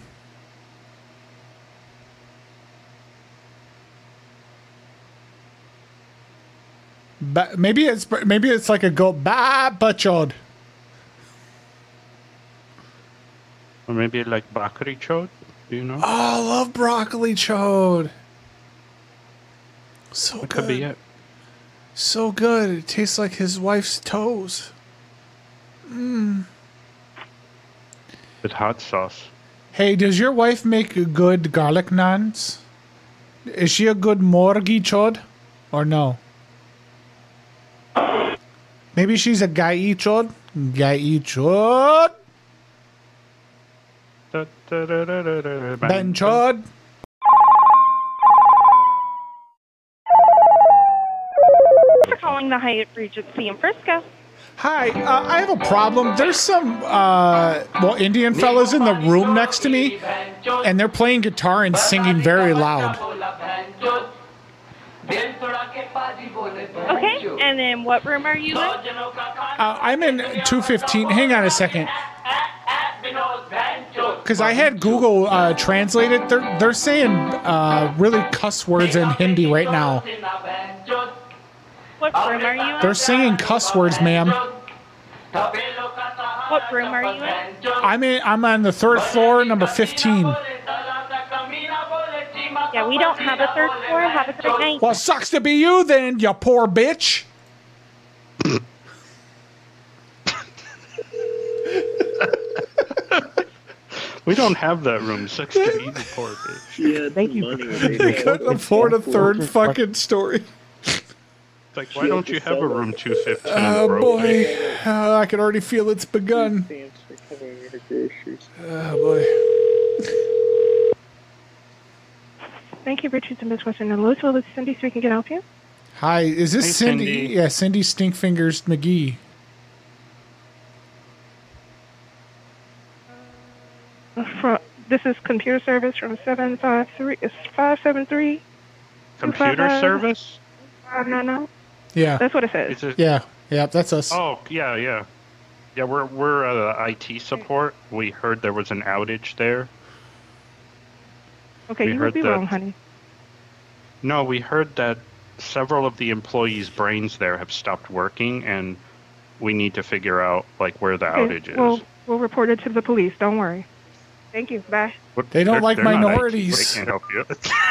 Ba- maybe it's maybe it's like a go Bapachod. Or maybe like bakri chod. Do you know? Oh, I love broccoli chode. So That good. could be it. So good. It tastes like his wife's toes. Mmm. With hot sauce. Hey, does your wife make good garlic naans? Is she a good morgi chod? Or no? Maybe she's a gai chod? Gai chod? Ben chod? For calling the Hyatt Regency in Frisco. Hi, uh, I have a problem. There's some, uh, well, Indian fellas in the room next to me, and they're playing guitar and singing very loud. Okay, and then what room are you in? Uh, I'm in two fifteen. Hang on a second. Because I had Google uh, translate it. They're, they're saying uh, really cuss words in Hindi right now. What room are you in? They're singing cuss words, ma'am. What room are you in? I'm in. I'm on the third floor, number fifteen. Yeah, we don't have a third floor. Have a third night. Well, sucks to be you then, you poor bitch. We don't have that room. Sucks to be the poor bitch. Yeah, Thank you. We couldn't afford a third fucking story. It's like, why don't you have a room two fifteen? Oh bro? boy, uh, I can already feel it's begun. Oh boy. Thank you for choosing Miss Western and Louisville. This is Cindy speaking. Can I help you? Hi, is this Hey, Cindy? Cindy. Yeah, Cindy Stinkfingers McGee. Uh, From, this is computer service from seven five three. It's five seven three. computer Uh, service? Uh, no, no. Yeah. That's what it says. Is it- Yeah. Yeah, that's us. Oh, yeah, yeah. Yeah, we're we're uh, I T support. We heard there was an outage there. Okay, we you heard would be that- wrong, honey. No, we heard that several of the employees' brains there have stopped working, and we need to figure out like where the Okay, outage is. We'll, we'll report it to the police. Don't worry. Thank you. Bye. What- They don't they're- like they're not I T, minorities. They can't help you.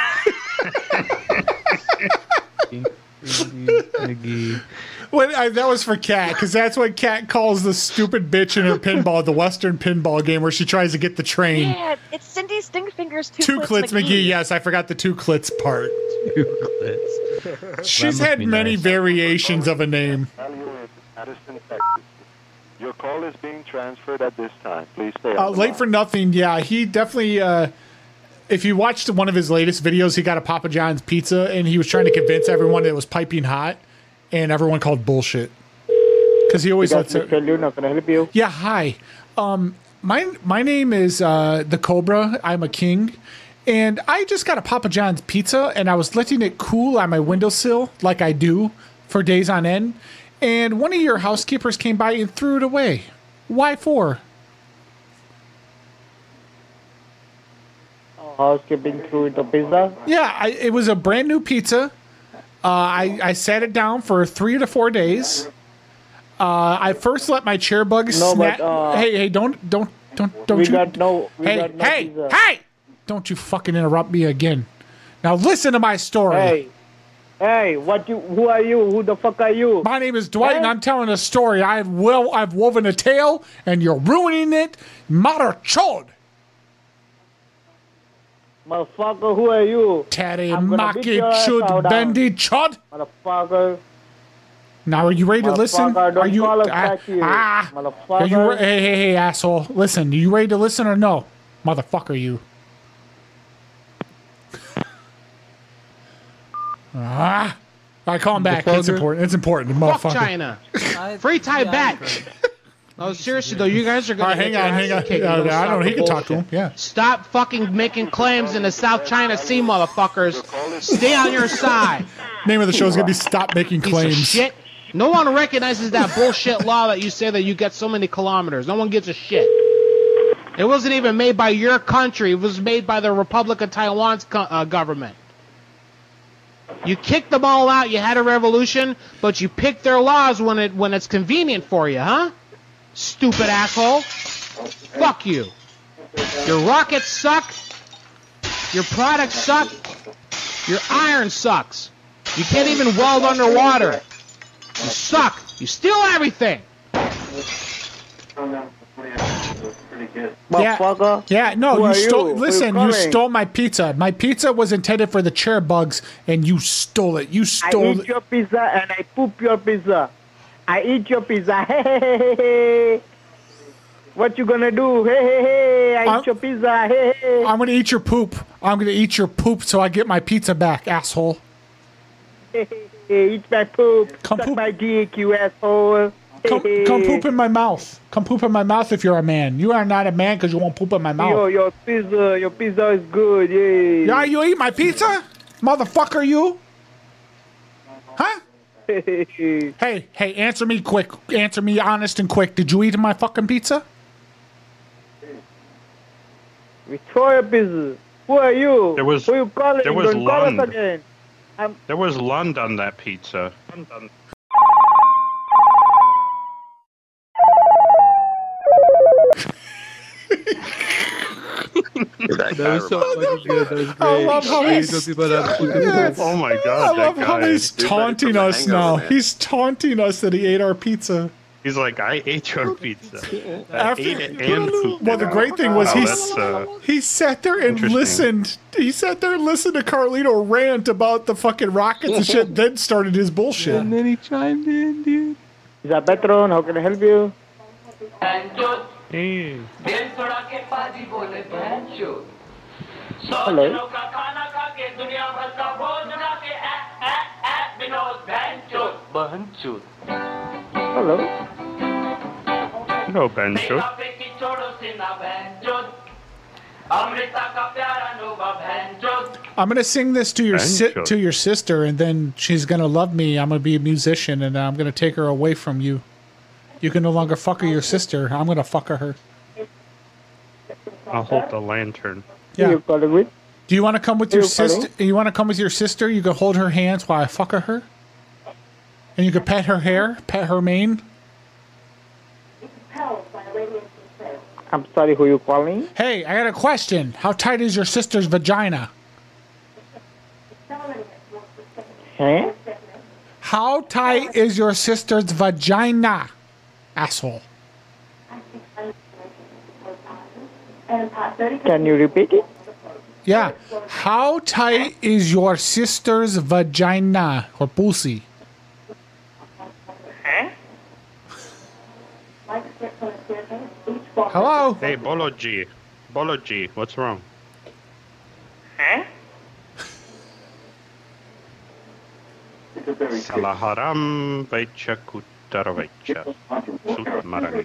When I, that was for Kat, because that's what Kat calls the stupid bitch in her pinball, the Western pinball game where she tries to get the train. Yeah, it's Cindy Stinkfingers two, Two Clits McGee. Yes, I forgot the two Clits part. Two Clits. She's had many variations of a name. Addison, Texas. Your call is being transferred at this time. Please stay Uh, on the late line. for nothing. Yeah, he definitely. Uh, if you watched one of his latest videos, he got a Papa John's pizza and he was trying to convince everyone it was piping hot, and everyone called bullshit because he always You lets guys it. Mister Luna, can I help you? Yeah, hi. Um, my my name is uh, the Cobra. I'm a king, and I just got a Papa John's pizza, and I was letting it cool on my windowsill like I do for days on end. And one of your housekeepers came by and threw it away. Why for? Housekeeping through the pizza. Yeah, I, it was a brand new pizza. Uh, I, I sat it down for three to four days. Uh, I first let my chair bugs No, snap. but, uh, hey, hey, don't, don't, don't, don't we you? got no- we hey, got no hey, pizza. hey! Don't you fucking interrupt me again. Now listen to my story. Hey, hey, what you? Who are you? Who the fuck are you? My name is Dwight, Hey? and I'm telling a story. I've well, I've woven a tale, and you're ruining it. Mother chod. Motherfucker, who are you? Taddy I'm gonna beat Maki your ass Chud out, Bendy Chod. Motherfucker. Now, are you ready to listen? Motherfucker, don't Are you? call us ah, back here. ah, Motherfucker. are you? re- Hey, hey, hey, asshole! Listen, are you ready to listen or no, motherfucker? You. Ah, I call him back. It's Motherfucker. important. It's important, Fuck motherfucker. China. Free Tibet. No, seriously though, you guys are gonna All right, get hang on, your hang asses on. kicked. Yeah, You yeah, I stop don't. He the can talk to bullshit. him. Yeah. Stop fucking making claims in the South China Sea, motherfuckers. Stay on your side. Name of the show is gonna be "Stop Making Piece of Claims." shit. No one recognizes that bullshit law that you say that you get so many kilometers. No one gives a shit. It wasn't even made by your country. It was made by the Republic of Taiwan's co- uh, government. You kicked them all out. You had a revolution, but you picked their laws when it when it's convenient for you, huh? Stupid asshole. Fuck you. Your rockets suck. Your products suck. Your iron sucks. You can't even weld underwater. You suck. You steal everything. Yeah, yeah, no, Who you are stole. you? Who Listen, you you calling? stole my pizza. My pizza was intended for the chair bugs, and you stole it. You I stole eat it. your pizza and I poop your pizza. I eat your pizza. Hey, hey, hey, hey, hey. What you gonna do? Hey, hey, hey. I I'm- eat your pizza. Hey, hey. I'm gonna eat your poop. I'm gonna eat your poop so I get my pizza back, asshole. Hey, hey, hey. Eat my poop. Come Suck poop. my dick, you asshole. Hey, Come, hey. come poop in my mouth. Come poop in my mouth if you're a man. You are not a man because you won't poop in my Yo, mouth. your pizza, your pizza is good. Yay. Yeah, you eat my pizza, motherfucker. You. Huh? Hey, hey, answer me quick. Answer me honest and quick. Did you eat my fucking pizza? Victoria pizza. Who are you? There was- Who you calling? there was Don't call us Lund. again. I'm There was Lund on that pizza. That was so fucking good. That was great. I love how Please he's- don't people that fucking Oh my I god, love that how guy. he's taunting us now. He's taunting us that he ate our pizza. He's like, I ate your pizza. I After- ate it and pooped Well, the it. great thing was Wow, he that's, uh, he sat there and interesting. listened. He sat there and listened to Carlito rant about the fucking rockets and shit. Then started his bullshit. And then he chimed in, dude. Is that Petron? How can I help you? Hey. Hello. Hello. Hello, Ben Shoot. I'm gonna sing this to your si- Banjo. to your sister, and then she's gonna love me. I'm gonna be a musician, and I'm gonna take her away from you. You can no longer fuck her your sister. I'm gonna fuck her. I'll hold the lantern. Yeah. with? Do you want to come with Who your you calling? sister? You want to come with your sister? You can hold her hands while I fuck her, and you can pet her hair, pet her mane. I'm sorry, who you calling? Hey, I got a question. How tight is your sister's vagina? Huh? How tight is your sister's vagina? Asshole. Can you repeat it? Yeah. How tight is your sister's vagina or pussy? Hello? Hey, Boloji. Boloji, what's wrong? Salaharam Vaicha Kutaravaicha. Sutmarang.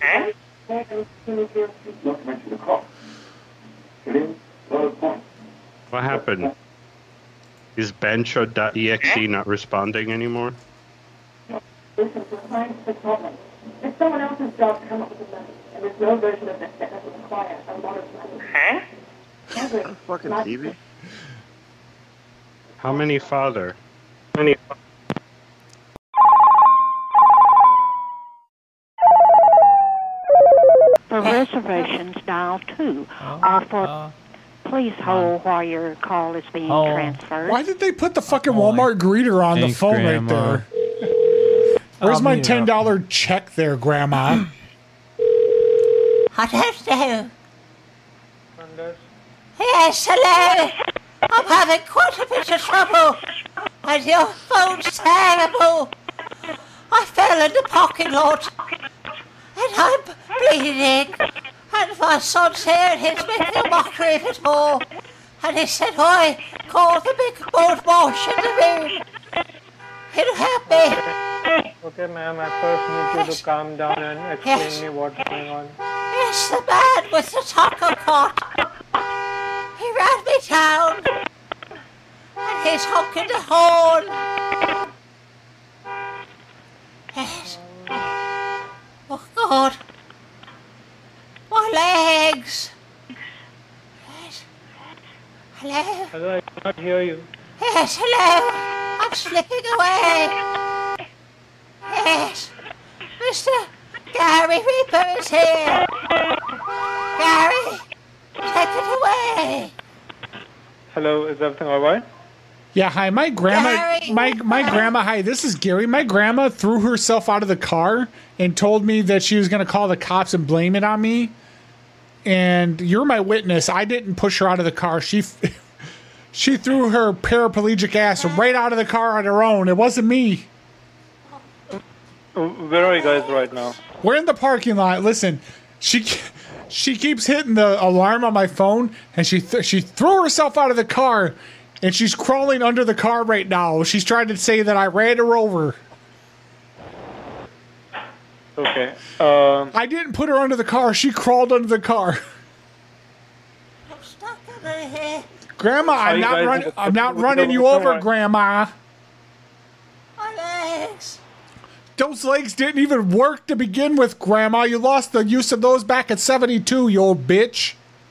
What happened? Is Bancho.exe not responding anymore? If someone else's job to come up with a money, and there's no version of this that doesn't require a lot of money. Huh? Fucking T V. How many father? Many. For reservations, dial two. Or for please hold while your call is being Oh. transferred. Why did they put the fucking Walmart greeter on the Thanks, phone Grandma. right there? Where's I'll my mute ten up. dollar check there, Grandma? I don't know. Yes, hello. I'm having quite a bit of trouble. And your phone's terrible. I fell in the parking lot. And I'm bleeding. And my son's here and he's making a mockery of it all. And he said, "Oi, call the big board wash in the room. It'll help me." Okay, ma'am, I first need you to calm down and explain Yes. me what's going on. Yes, the man with the taco cart. He ran me down. And he's honking the horn. Yes. Oh, God. My legs. Yes. Hello? Hello, I cannot hear you. Yes, hello. I'm slipping away. Yes. Mister Gary Reaper is here. Gary, take it away. Hello, is everything alright? Yeah, hi. My grandma, Gary. my my grandma. Hi, this is Gary. My grandma threw herself out of the car and told me that she was going to call the cops and blame it on me. And you're my witness. I didn't push her out of the car. She she threw her paraplegic ass right out of the car on her own. It wasn't me. Uh, Where are you guys right now? We're in the parking lot. Listen, she she keeps hitting the alarm on my phone, and she th- she threw herself out of the car, and she's crawling under the car right now. She's trying to say that I ran her over. Okay. Um, I didn't put her under the car. She crawled under the car. I'm stuck under here. Grandma, Are I'm you not guys running. in the- I'm not with running the- you with the over, right- Grandma. My legs. Those legs didn't even work to begin with, Grandma. You lost the use of those back at seventy-two, you old bitch.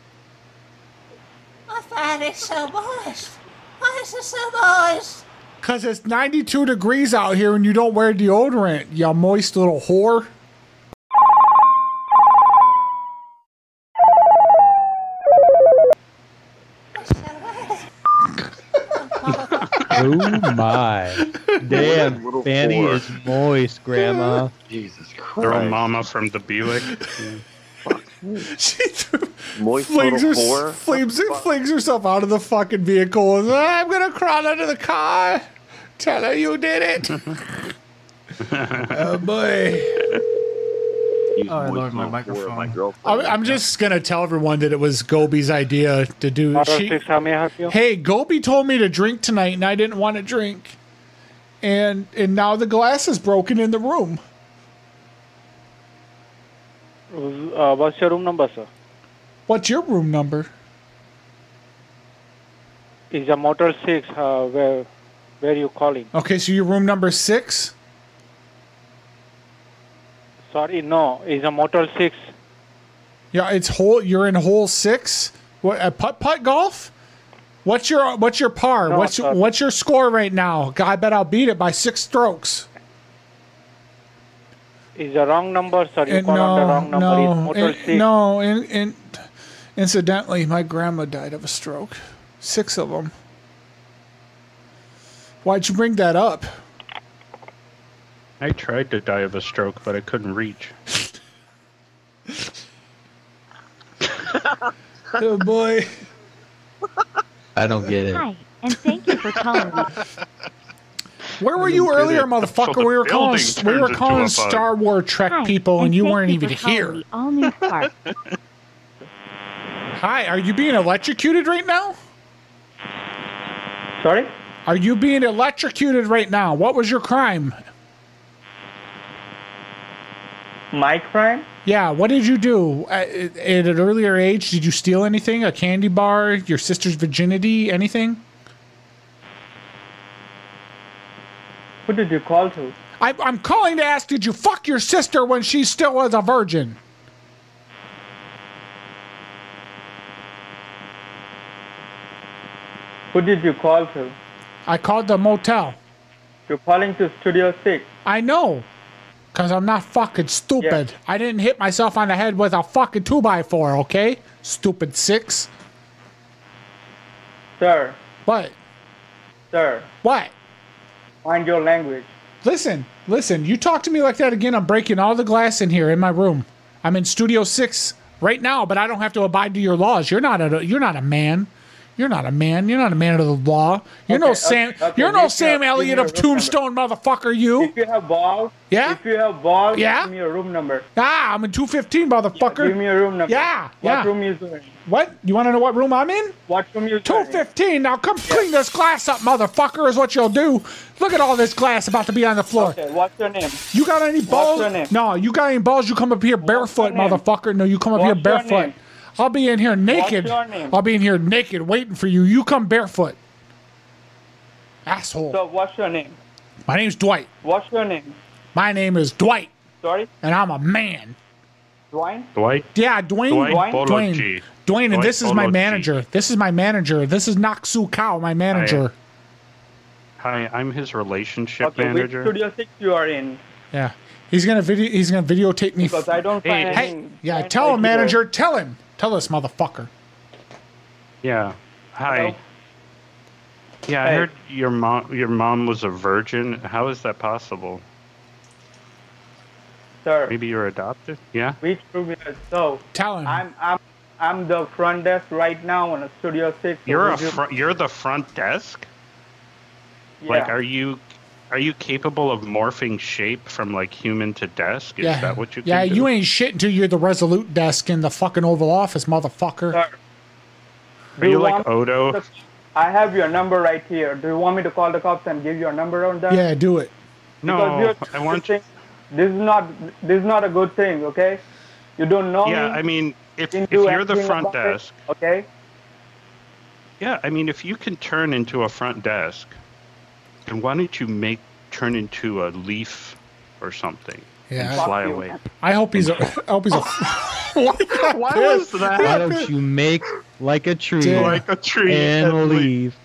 I find it so moist. Why is it so moist? Cause it's ninety-two degrees out here and you don't wear deodorant, you moist little whore. Oh my. Damn, Little Fanny whore. is moist, Grandma. Jesus Christ. Throw mama from the Buick. She threw, Moist flings, her, little whore. flings, flings herself out of the fucking vehicle and I'm gonna crawl under the car. Tell her you did it. Oh boy. Oh, I lowered my microphone. I'm, I'm just gonna tell everyone that it was Gobi's idea to do. Auto She, six, how may I help you? hey, Gobi told me to drink tonight, and I didn't want to drink, and and now the glass is broken in the room. Uh, what's your room number, sir? What's your room number? Is a Motor Six? Uh, where, where you calling? Okay, so you're room number six. Sorry, no. Is a Motor Six? Yeah, it's hole. You're in hole six. What? A putt putt golf? What's your What's your par? No, what's sir. What's your score right now? I bet I'll beat it by six strokes. Is a wrong number, sir? You And call on the no, wrong number. no, It's Motor in- Six. no. In, in, incidentally, my grandma died of a stroke. Six of them. Why'd you bring that up? I tried to die of a stroke, but I couldn't reach. Oh boy. I don't get it. Hi, and thank you for calling me. Where were you earlier, motherfucker? So the we were calling building we were turns calling into a bug. Star Wars Trek Hi, people, and you thank weren't you even for calling here. me. All new Spark. Hi, are you being electrocuted right now? Sorry? Are you being electrocuted right now? What was your crime? My crime? Yeah, what did you do at, at an earlier age? Did you steal anything? A candy bar? Your sister's virginity? Anything? Who did you call to? I, I'm calling to ask, did you fuck your sister when she still was a virgin? Who did you call to? I called the motel. You're calling to Studio Six. I know. Because I'm not fucking stupid. I didn't hit myself on the head with a fucking two by four, okay? Stupid six. Sir. What? Sir. What? Mind your language. Listen, listen. You talk to me like that again, I'm breaking all the glass in here in my room. I'm in Studio Six right now, but I don't have to abide to your laws. You're not a you're not a man. You're not a man. You're not a man of the law. You're no Okay, Sam. okay, okay, You're no give me Sam a- Elliott give me of a room Tombstone, motherfucker. You. If you have balls, Yeah? If you have balls, Yeah? give me your room number. Ah, I'm in two fifteen, motherfucker. Give me your room number. Yeah, What yeah. room is in? What? You want to know what room I'm in? What room you two fifteen. Now come clean this glass up, motherfucker, is what you'll do. Look at all this glass about to be on the floor. Okay, what's your name? You got any balls? your name? No, you got any balls? You come up here barefoot, your name? motherfucker. No, you come up What's here your barefoot. name? I'll be in here naked. your name? I'll be in here naked waiting for you. You come barefoot. Asshole. So what's your name? My name's Dwight. What's your name? My name is Dwight, Sorry? and I'm a man. Dwayne? Dwight? Yeah, Dwayne. Dwight Dwayne. Bolochi. Dwayne, and Dwight this is my Bolochi. manager. This is my manager. This is Naksu Cow, my manager. Hi, I'm his relationship Okay, which manager. Studio Six you are in? Yeah. He's gonna video. He's gonna videotape me. Because I don't Hey, find Hey, any. yeah. find Tell him, like manager. Tell him. Tell this motherfucker. Yeah. Hi. Hello? Yeah, I Hey. heard your mom your mom was a virgin. How is that possible? Sir, Maybe you're adopted? Yeah? which room is it? So, Tell him. I'm, I'm, I'm the front desk right now on a Studio Six. so You're a would you- fr- you're the front desk? Yeah. Like are you are you capable of morphing shape from like human to desk? Is yeah. that what you can yeah. do? You ain't shit until you're the Resolute desk in the fucking Oval Office, motherfucker. Sir, Are do you you like want- Odo? I have your number right here. Do you want me to call the cops and give your number on that? Yeah, do it. No, Because I you're want saying this is not this is not a good thing. Okay, you don't know Yeah, me. I mean if didn't if do you're the anything front about it, desk, okay. yeah, I mean if you can turn into a front desk, then why don't you make turn into a leaf or something Yeah. and fly away? I hope he's a. I hope he's a. Why was that? Why don't you make like a tree, Dude. Like a tree and and leave. leave?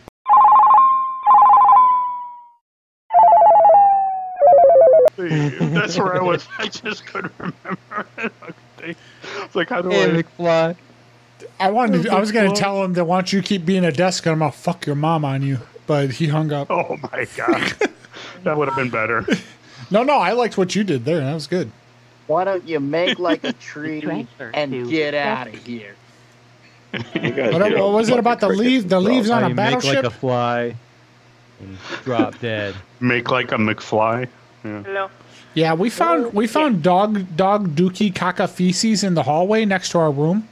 That's where I was. I just couldn't remember. Okay. It's like how do Hey, I? McFly. I wanted. To, I was gonna tell him that why don't you keep being a desk and I'm gonna fuck your mom on you, but he hung up. Oh my god, that would have been better. No, no, I liked what you did there. That was good. Why don't you make like a tree and get out of here? You guys What, get what all was it fucking about the crickets leaves? The and leaves on How a you make battleship? like a fly and drop dead. Make like a McFly. Yeah. Hello. Yeah, we found we found dog dog dookie caca feces in the hallway next to our room.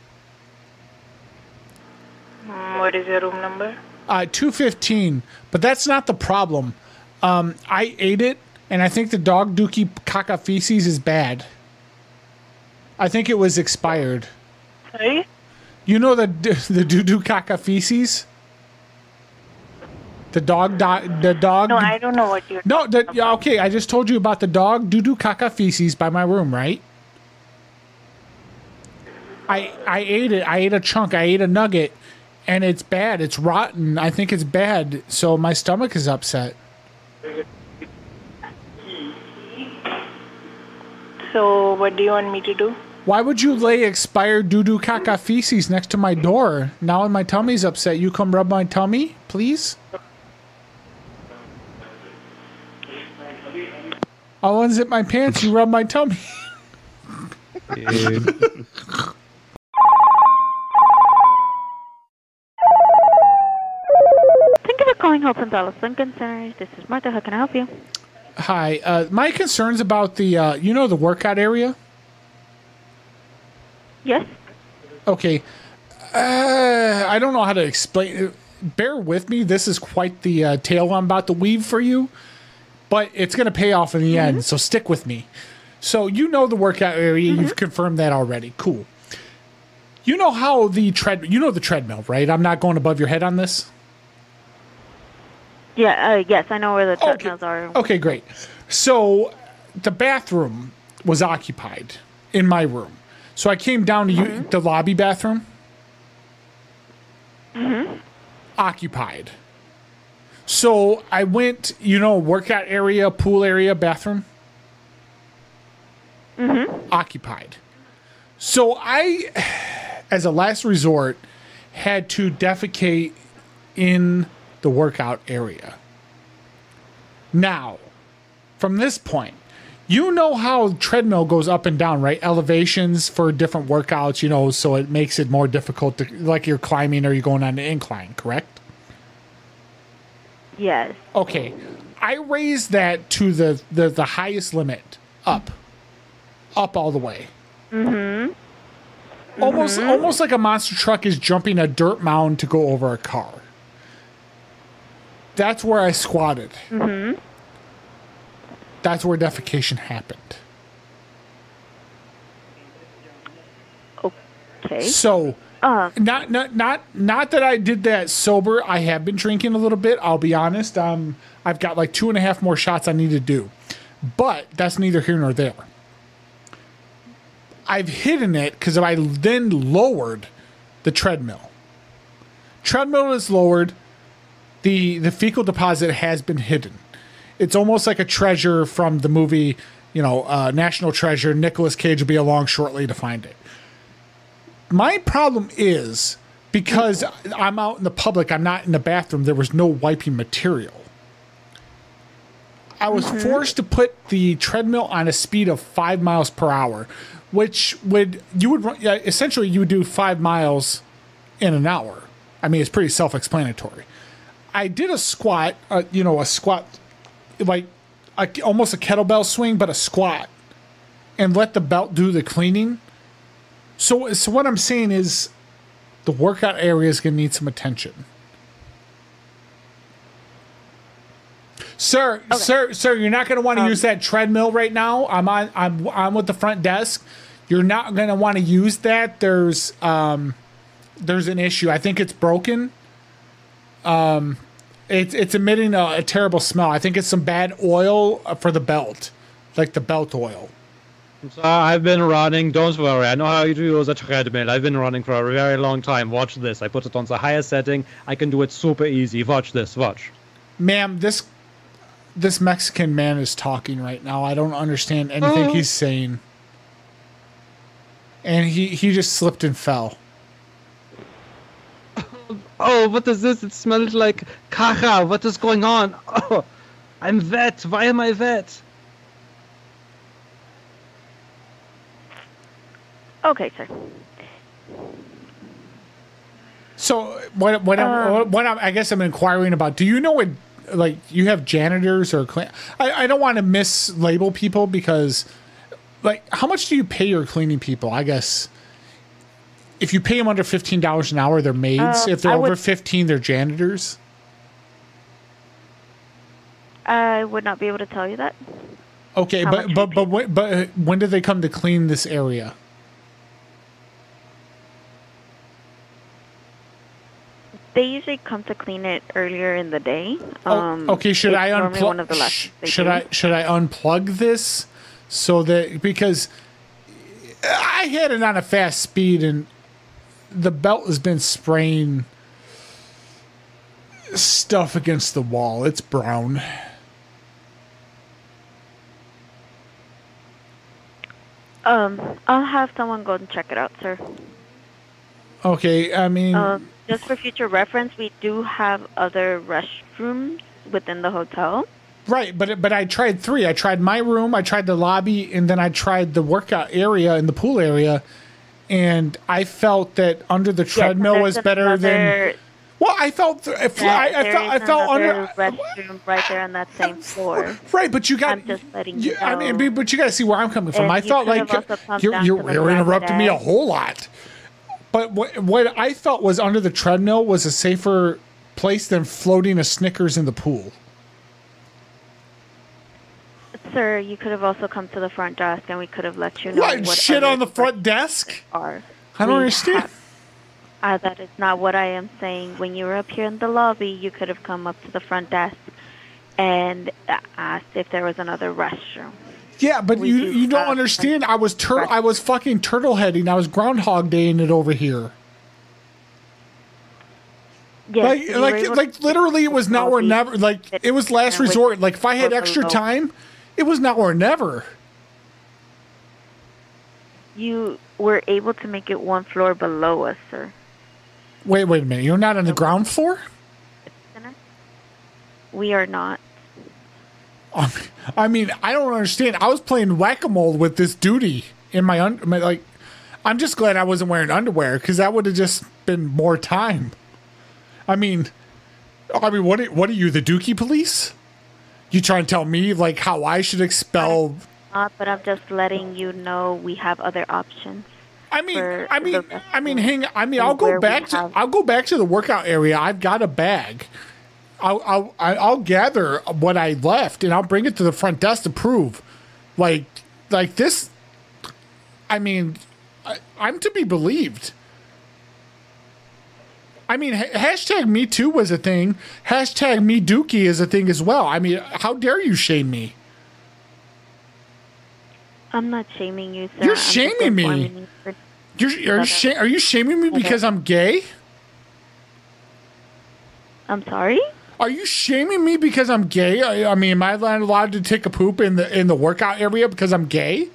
Mm, what is your room number? Uh, two fifteen, but that's not the problem. Um, I ate it, and I think the dog dookie caca feces is bad. I think it was expired. Sorry? You know the the doo doo caca feces? The dog died. The dog. No, I don't know what you're. No, the, yeah, okay. I just told you about the dog doo doo caca feces by my room, right? I I ate it. I ate a chunk. I ate a nugget, and it's bad. It's rotten. I think it's bad. So my stomach is upset. So, what do you want me to do? Why would you lay expired doo doo caca feces next to my door? Now my tummy's upset. You come rub my tummy, please? I'll unzip my pants. You rub my tummy. Thank you for calling Hope and Dallas Lincoln Center. This is Martha. How can I help you? Hi. Uh, my concern's about the, uh, you know, the workout area? Yes. Okay. Uh, I don't know how to explain it. Bear with me. This is quite the uh, tale I'm about to weave for you, but it's going to pay off in the mm-hmm. end, so stick with me. So you know the workout area. Mm-hmm. You've confirmed that already. Cool. You know how the tread, you know the treadmill, right? I'm not going above your head on this. Yeah, uh, yes, I know where the treadmills okay. are. Okay, great. So the bathroom was occupied in my room. So I came down to mm-hmm. you, the lobby bathroom. Mm-hmm. Occupied. So I went, you know, workout area, pool area, bathroom. Mm-hmm. Occupied. So I, as a last resort, had to defecate in the workout area. Now, from this point, you know how treadmill goes up and down, right? Elevations for different workouts, you know, so it makes it more difficult to, like you're climbing or you're going on an incline, correct? Yes. Okay. I raised that to the, the, the highest limit, up. Up all the way. Mm-hmm. Almost, mm-hmm. almost like a monster truck is jumping a dirt mound to go over a car. That's where I squatted. Mm-hmm. That's where defecation happened. Okay. So, uh, not not not not that I did that sober. I have been drinking a little bit. I'll be honest. Um, I've got like two and a half more shots I need to do, but that's neither here nor there. I've hidden it because I then lowered the treadmill. Treadmill is lowered. The the fecal deposit has been hidden. It's almost like a treasure from the movie, you know, uh, National Treasure. Nicolas Cage will be along shortly to find it. My problem is because I'm out in the public, I'm not in the bathroom, there was no wiping material. I was mm-hmm. forced to put the treadmill on a speed of five miles per hour, which would, you would, run, yeah, essentially you would do five miles in an hour. I mean, it's pretty self-explanatory. I did a squat, uh, you know, a squat, like a, almost a kettlebell swing, but a squat, and let the belt do the cleaning. So, so what I'm saying is the workout area is going to need some attention. Sir, okay. sir, sir, you're not going to want to um, use that treadmill right now. I'm on, I'm, I'm with the front desk. You're not going to want to use that. There's, um, there's an issue. I think it's broken. Um, it's it's emitting a, a terrible smell. I think it's some bad oil for the belt, like the belt oil. So I've been running. Don't worry. I know how you use a treadmill. I've been running for a very long time. Watch this. I put it on the highest setting. I can do it super easy. Watch this. Watch. Ma'am, this this Mexican man is talking right now. I don't understand anything oh. he's saying. And he, he just slipped and fell. Oh, what is this? It smells like caca. What is going on? Oh, I'm wet. Why am I wet? Okay, sir. So what what, um, I'm, what I'm, I guess I'm inquiring about, do you know what, like, you have janitors or clean, I, I don't want to mislabel people because, like, how much do you pay your cleaning people? I guess if you pay them under fifteen dollars an hour, they're maids. Uh, if they're I over would, fifteen, they're janitors. I would not be able to tell you that. Okay, How but but but when, but when do they come to clean this area? They usually come to clean it earlier in the day. Oh, Um, okay, should it's I normally one of unplug? the last sh- they Should do. I should I unplug this so that because I had it on a fast speed and the belt has been spraying stuff against the wall. It's brown. Um, I'll have someone go and check it out, sir. Okay, I mean, Uh, just for future reference, we do have other restrooms within the hotel. right, but but I tried three. I tried my room, I tried the lobby, and then I tried the workout area and the pool area, and I felt that under the treadmill was better than. Well, I felt if Yeah, I, I there felt I is felt under. another restroom right there on that same floor. Right, but you got. I'm just letting you, You, know. I mean, but you got to see where I'm coming from. And I you felt could like have also come you're down you're, to the you're Black interrupting me a Bag. whole lot. But what what I felt was under the treadmill was a safer place than floating a Snickers in the pool. Sir, you could have also come to the front desk and we could have let you know What, what shit other on the front desk? are. I don't We understand. have- Uh, that is not what I am saying. When you were up here in the lobby, you could have come up to the front desk and uh, asked if there was another restroom. Yeah, but We you do you don't have understand. I was tur- I was fucking turtle heading. I was groundhog daying it over here. Yes, like you were like able like to- literally, it was now or never. Like it was last with resort. Like if I had both extra of those. time, it was now or never. You were able to make it one floor below us, sir. Wait, wait a minute. You're not on the ground floor? We are not. I mean, I don't understand. I was playing whack-a-mole with this duty in my, un- my like. I'm just glad I wasn't wearing underwear because that would have just been more time. I mean, I mean, what? Are, what are you, the Dookie police? You trying to tell me like how I should expel? Not, but I'm just letting you know we have other options. I mean, for I mean, the I mean, hang. I mean, and I'll go where we back to. have- I'll go back to the workout area. I've got a bag. I'll, I'll, I'll gather what I left and I'll bring it to the front desk to prove, like, like this. I mean, I, I'm to be believed. I mean, ha- hashtag Me Too was a thing. Hashtag Me Dookie is a thing as well. I mean, how dare you shame me? I'm not shaming you, sir. You're I'm just shaming me. informing you for- You're, are you sha- Are you shaming me because I'm gay? I'm sorry? Are you shaming me because I'm gay? I, I mean, am I not allowed to take a poop in the in the workout area because I'm gay?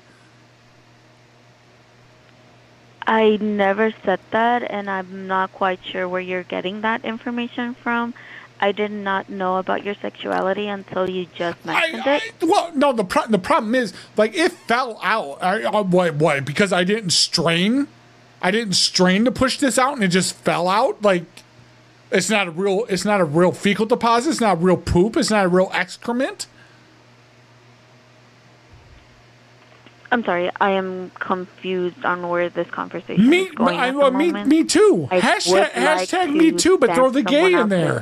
I never said that, and I'm not quite sure where you're getting that information from. I did not know about your sexuality until you just mentioned it. Well, no. The pro- the problem is like it fell out. I, I, what what? Because I didn't strain. I didn't strain to push this out, and it just fell out. Like it's not a real. It's not a real fecal deposit. It's not real poop. It's not a real excrement. I'm sorry, I am confused on where this conversation Me, is going I, at well, the me, moment. me too. I Hashtag, would like hashtag me to too, but send throw the gay someone in out there.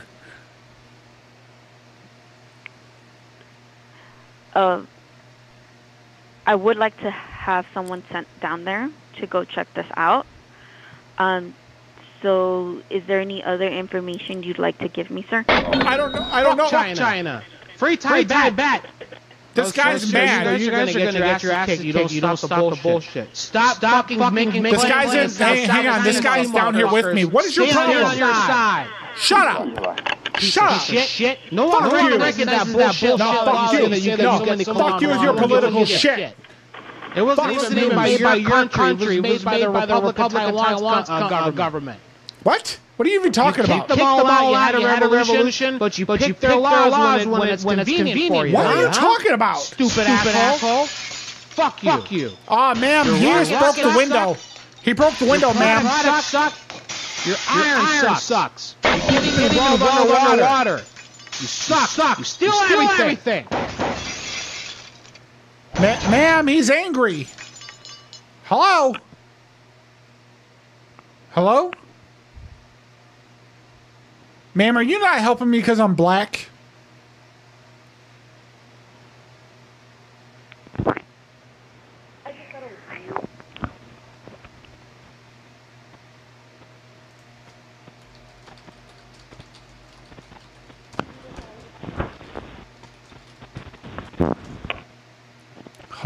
Uh, I would like to have someone sent down there to go check this out. Um, so is there any other information you'd like to give me, sir? I don't know. I don't know. China. China. Free time bat. bat. This guy's mad. You guys are going to get your ass kicked. You don't stop the bullshit. Stop, stop fucking making This guy's in. Hang, hang on. This guy's down here with me. What is your Stay problem? on your side. Shut up. Shut up. Shit, shit. No Fuck one you. recognizes that bullshit. No, fuck you. No, fuck you with your political shit. It wasn't Fuck even you. made by your country. It was made by the Republic of Taiwan's uh, government. What? What are you even talking You about? kicked them all out. You had a revolution, but you picked their laws when it's convenient for you. What are you huh? talking about? Stupid asshole. Fuck you. Fuck you. Ah, ma'am, Your he just rocket broke the window. suck. He broke the window, Your ma'am. product suck. Your iron sucks. You're getting involved underwater. You suck. suck. You steal everything. Ma- ma'am, he's angry. Hello? Hello? Ma'am, are you not helping me because I'm black?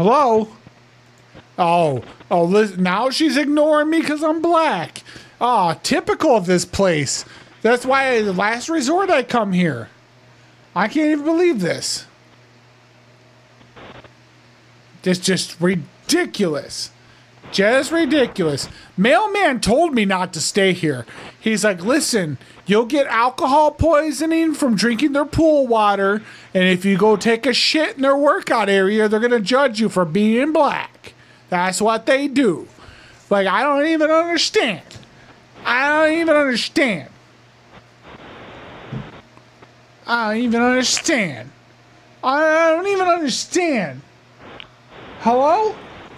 Hello? Oh, oh, listen, now she's ignoring me because I'm black. Ah, typical of this place. That's why, the last resort, I come here. I can't even believe this. It's just ridiculous. Just ridiculous. Mailman told me not to stay here. He's like, listen, you'll get alcohol poisoning from drinking their pool water, and if you go take a shit in their workout area, they're going to judge you for being black. That's what they do. Like, I don't even understand. I don't even understand. I don't even understand. I don't even understand. Hello?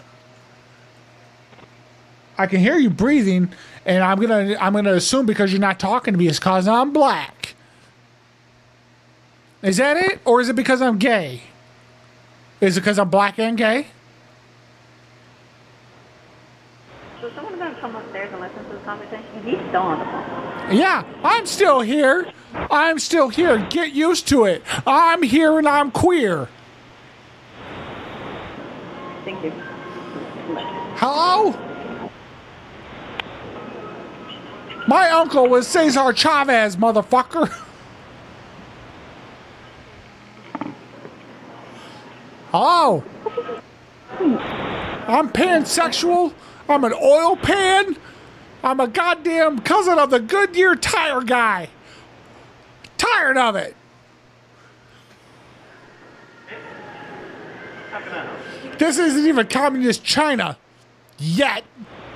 I can hear you breathing, and I'm gonna I'm gonna assume because you're not talking to me, it's because I'm black. Is that it, or is it because I'm gay? Is it because I'm black and gay? So someone's gonna come upstairs and listen to this conversation? He's still on the phone. Yeah, I'm still here. I'm still here. Get used to it. I'm here and I'm queer. Thank you. Hello? My uncle was Cesar Chavez, motherfucker. Hello? I'm pansexual. I'm an oil pan. I'm a goddamn cousin of the Goodyear tire guy. Tired of it. This isn't even communist China. Yet.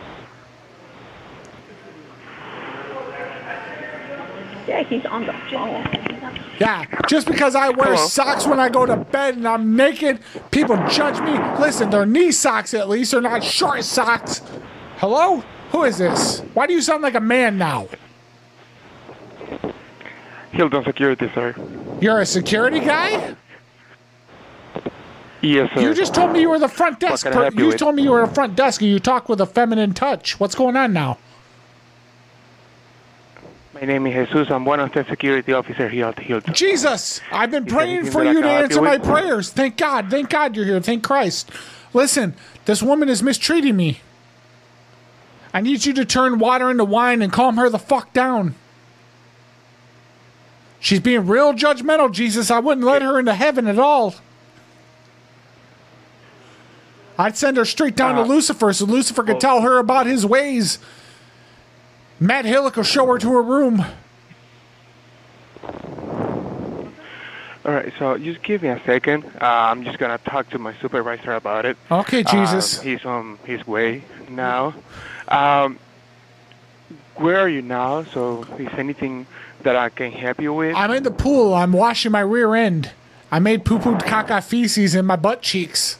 Yeah, he's on the phone. Yeah, just because I wear Hello? socks when I go to bed and I'm naked, people judge me. Listen, they're knee socks at least. They're not short socks. Hello? Who is this? Why do you sound like a man now? Hilton Security, sir. You're a security guy? Yes, sir. You just told me you were the front desk. What can I per- help you you with? told me you were the front desk and you talk with a feminine touch. What's going on now? My name is Jesus. I'm one of the security officers here at Hilton. Jesus! I've been Is praying anything for that I you can to help answer you my with? prayers. Thank God. Thank God you're here. Thank Christ. Listen, this woman is mistreating me. I need you to turn water into wine and calm her the fuck down. She's being real judgmental, Jesus. I wouldn't let her into heaven at all. I'd send her straight down Uh, to Lucifer so Lucifer could tell her about his ways. Matt Hillick will show her to her room. All right, so just give me a second. Uh, I'm just gonna talk to my supervisor about it. Okay, Jesus. Um, he's on his way now. Um, where are you now? So, is anything that I can help you with? I'm in the pool. I'm washing my rear end. I made poo-poo caca feces in my butt cheeks.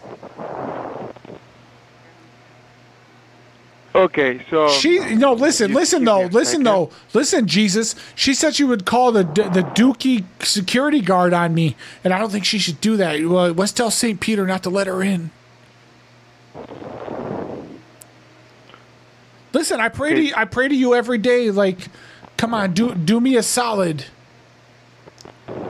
Okay, so She no listen, listen though, listen second. though, listen, Jesus. She said she would call the the Dookie security guard on me, and I don't think she should do that. Well, let's tell Saint Peter not to let her in. Listen, I pray to you, I pray to you every day. Like, come on, do do me a solid. All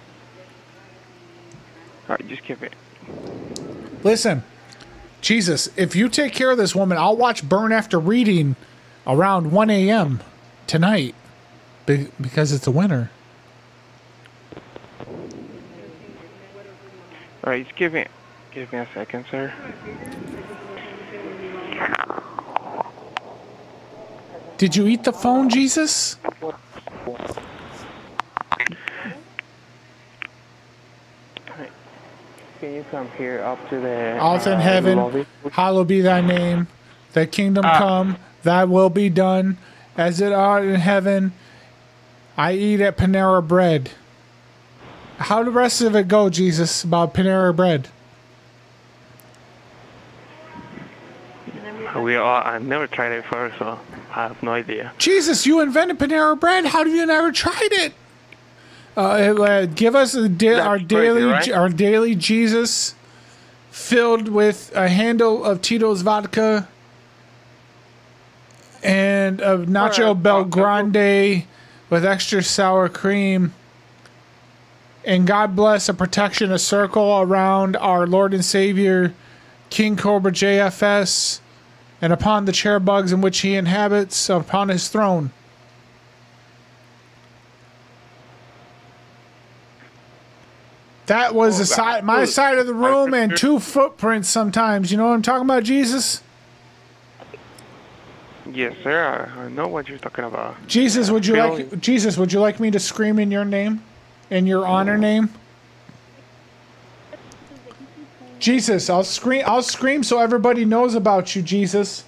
right, just give it. Listen, Jesus, if you take care of this woman, I'll watch Burn After Reading around one a.m. tonight be- because it's the winter. All right, just give me, give me a second, sir. Did you eat the phone, Jesus? Can you come here up to the Art in uh, heaven, lobby? hallowed be thy name. Thy kingdom come, thy will be done, as it art in heaven. I eat at Panera Bread. How the rest of it go, Jesus, about Panera Bread? We all, I've never tried it before, so I have no idea. Jesus, you invented Panera Bread. How have you never tried it? Uh, uh, give us a da- our crazy, daily, right? our daily Jesus, filled with a handle of Tito's vodka and of Nacho Bel Grande with extra sour cream. And God bless a protection, a circle around our Lord and Savior, King Cobra J F S, and upon the chair bugs in which he inhabits upon his throne. That was Oh, the that side, my was- side of the room, and two footprints sometimes. You know what I'm talking about, Jesus? Yes, sir. I, I know what you're talking about. Jesus, would you Bill, like Jesus? Would you like me to scream in your name, in your honor name? Jesus, I'll scream. I'll scream so everybody knows about you, Jesus.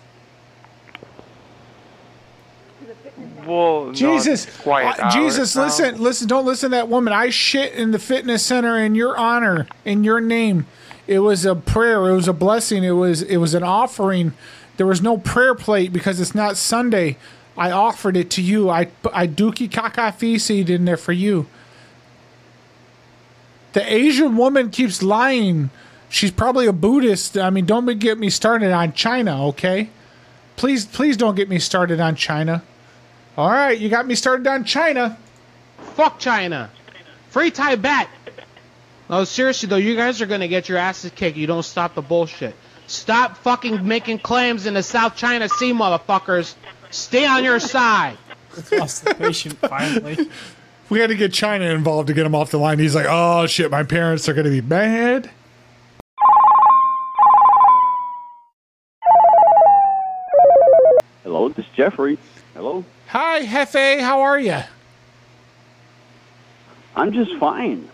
Well, Jesus, not quiet uh, hours Jesus, now. listen, listen, don't listen to that woman. I shit in the fitness center in your honor, in your name. It was a prayer. It was a blessing. It was it was an offering. There was no prayer plate because it's not Sunday. I offered it to you. I I dookie caca feces in there for you. The Asian woman keeps lying. She's probably a Buddhist. I mean, don't get me started on China, okay? Please, please don't get me started on China. All right, you got me started on China. Fuck China. Free Tibet. No, seriously though, you guys are gonna get your asses kicked. You don't stop the bullshit. Stop fucking making claims in the South China Sea, motherfuckers. Stay on your side. Lost the patient finally. We had to get China involved to get him off the line. He's like, oh shit, my parents are gonna be mad. Hello, this is Jeffrey. Hello. Hi, Hefe. How are you? I'm just fine.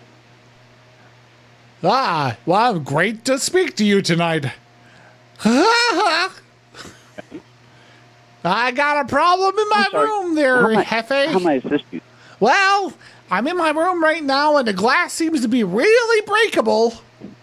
Ah, well, great to speak to you tonight. I got a problem in my room there, How may- Hefe. How may I assist you? Well, I'm in my room right now, and the glass seems to be really breakable.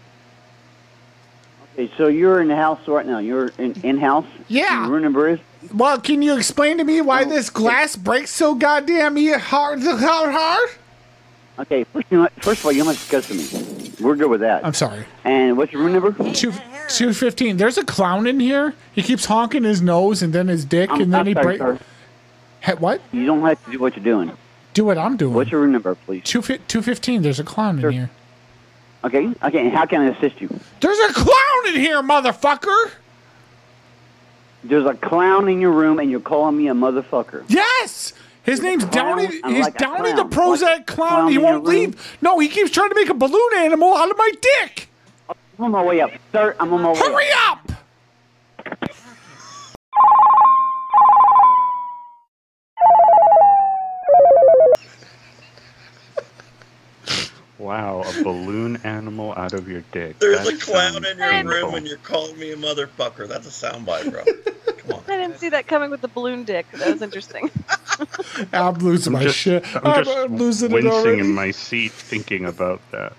Okay, so you're in the house right now. You're in in-house? Yeah. Your room number is? Well, can you explain to me why this glass breaks so goddamn e- hard, hard, hard? Okay, first, you know, first of all, you must discuss with me. We're good with that. I'm sorry. And what's your room number? Two, two fifteen. There's a clown in here. He keeps honking his nose and then his dick, I'm, and then I'm he sorry, breaks. sir. What? You don't have to do what you're doing. Do what I'm doing. What's your room number, please? Two fi- two fifteen. There's a clown in here. Okay, okay, and how can I assist you? There's a clown in here, motherfucker. There's a clown in your room, and you're calling me a motherfucker. Yes. His name's clown? Downey. I'm He's like a Downey the clown. Prozac Like a clown. clown He in won't your room? leave. No, he keeps trying to make a balloon animal out of my dick. I'm on my way up. Sir, I'm on my way Hurry up. up. Wow, a balloon animal out of your dick. There's That a clown sounds in your painful. room and you're calling me a motherfucker. That's a soundbite, bro. I didn't see that coming with the balloon dick. That was interesting. I'm losing I'm my just, shit. I'm I'm, just I'm losing it wincing already. in my seat thinking about that.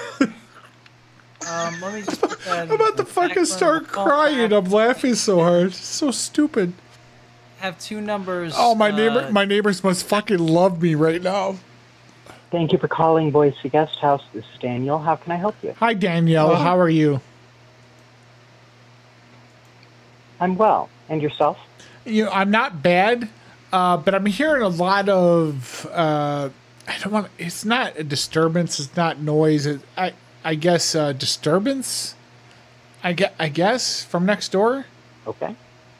Um, let me just put that I'm about to fucking start crying. I'm laughing so hard. It's so stupid. Have two numbers. Oh, my neighbor, uh, my neighbors must fucking love me right now. Thank you for calling Boise Guest House. This is Daniel. How can I help you? Hi, Danielle. Hello. How are you? I'm well. And yourself? You know, I'm not bad, uh, but I'm hearing a lot of. Uh, I don't want. It's not a disturbance. It's not noise. It, I I guess uh, disturbance. I get. I guess from next door. Okay.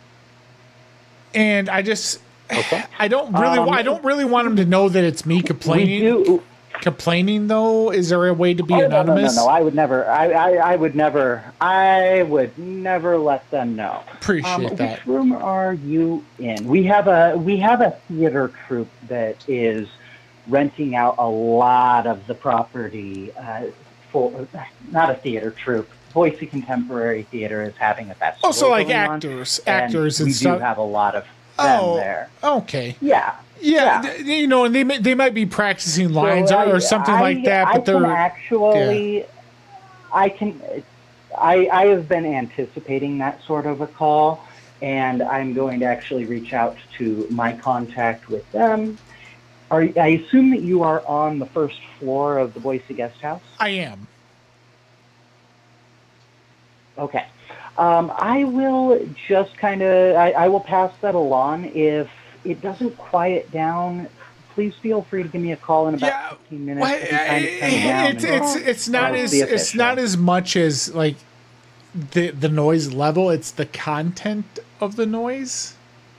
And I just. Okay. I don't really. Um, wa- I don't really want them to know that it's me complaining. We do. Complaining though. Is there a way to be Oh, no, no, anonymous? no, no. I would never. I, I, I would never. I would never let them know. Appreciate um, that. Which room are you in? We have a we have a theater troupe that is renting out a lot of the property uh, for not a theater troupe. Boise Contemporary Theater is having a festival. Oh, so like going on, actors, and actors and we stuff. do have a lot of them Oh, there. okay. Yeah. Yeah, th- you know, and they may, they might be practicing lines So or, or I- something I- like that, I but they're can actually, I can, I I have been anticipating that sort of a call, and I'm going to actually reach out to my contact with them. Are I assume that you are on the first floor of the Boise Guest House? I am. Okay. Um, I will just kind of, I, I will pass that along. If it doesn't quiet down, please feel free to give me a call in about fifteen minutes. Well, if you find it coming down, it's and it's it's not I'll as be it's official. not as much as like the the noise level. It's the content of the noise.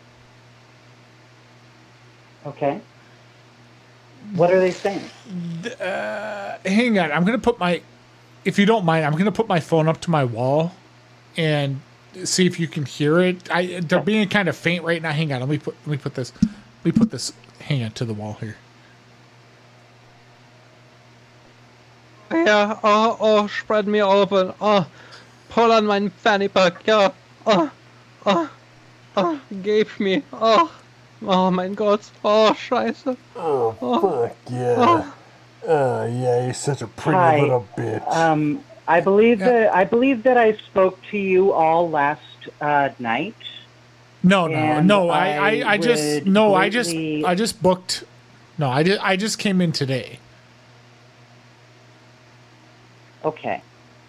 Okay. What are they saying? Uh, hang on. I'm going to put my, if you don't mind, I'm going to put my phone up to my wall and see if you can hear it. I They're being kind of faint right now. Hang on. Let me put, let me put this, let me put this, hang on, to the wall here. Yeah, oh, oh, spread me open. Oh, pull on my fanny pack. Yeah, oh, oh, oh, gave me. Oh, oh mein Gott. Oh, scheiße. Oh, Oh. fuck yeah. Oh. Uh, yeah, you're such a pretty Hi. little bitch. Um, I believe that I believe that I spoke to you all last uh, night. No, no, And no. I, I, I I just, would no, I just, greatly- I just booked. No, I did. I just came in today. Okay.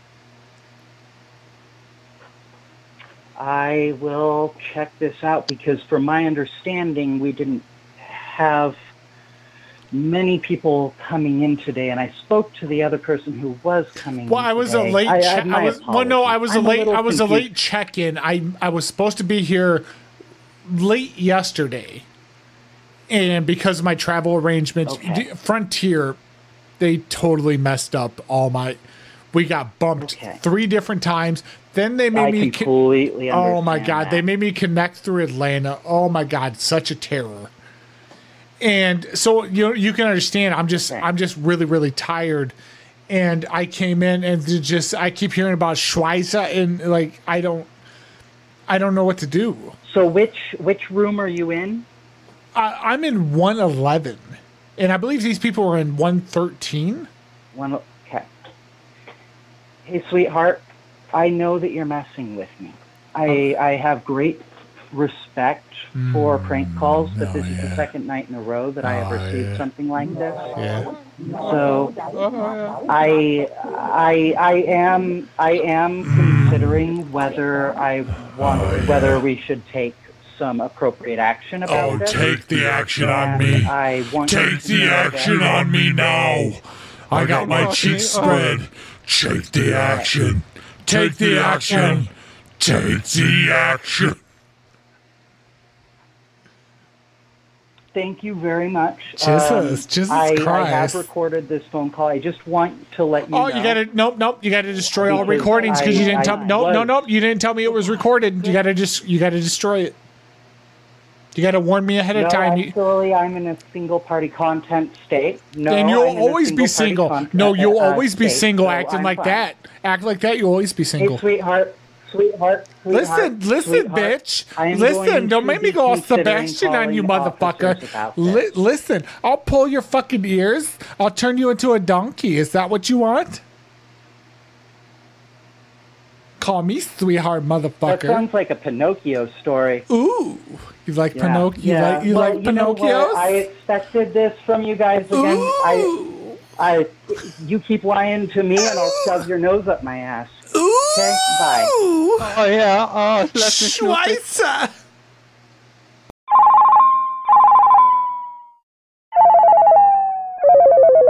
I will check this out because, from my understanding, we didn't have many people coming in today, and I spoke to the other person who was coming. Well, in I was today. a late. I, I, che- my I was, well, no, I was apologies. a I'm late. little I was a confused. late check-in. I I was supposed to be here late yesterday, and because of my travel arrangements, Okay. D- Frontier, they totally messed up all my. We got bumped three different times. Then they made I me. co- completely oh my understand god! that. They made me connect through Atlanta. Oh my god! Such a terror. And so you you can understand. I'm just I'm just really really tired, and I came in and to just I keep hearing about Schweizer and like I don't I don't know what to do. So, which which room are you in? I, I'm in one eleven, and I believe these people are in one thirteen. One. Okay. Hey, sweetheart, I know that you're messing with me. I I have great respect for prank calls, but this is the second night in a row that I have received something like this. Yeah. So I I I am I am considering whether I want whether we should take some appropriate action about Oh, this. take the action on And me. I want you Take to the know that- action on me now. I got my cheeks spread. Take the action. Take the action. Take the action. Thank you very much. Jesus, Jesus I, I Christ. have recorded this phone call. I just want to let you Oh, know. you gotta nope nope. You gotta destroy all Because recordings because you I- didn't I tell me. Nope no was- nope. You didn't tell me it was recorded. You gotta just you gotta destroy it. You gotta warn me ahead of No, time. You- actually, I'm in a single-party content state. No, and you'll I'm in a always be single-party single. content- No, you'll uh, always be state, single, so acting I'm like fine. that. Act like that. You'll always be single. Hey, sweetheart, sweetheart, Listen, sweetheart, listen, sweetheart, bitch. I am Listen, going don't to make me be go all considering Sebastian on you, calling motherfucker. officers about Li- this. listen, I'll pull your fucking ears. I'll turn you into a donkey. Is that what you want? Call me sweetheart, That motherfucker. sounds like a Pinocchio story. Ooh, you like Yeah, Pinocchio? You yeah. like you Well, like you know Pinocchios? what? I expected this from you guys again. I, I, you keep lying to me, and I'll shove your nose up my ass. Okay, bye. Oh yeah. Oh, let me. Schweizer.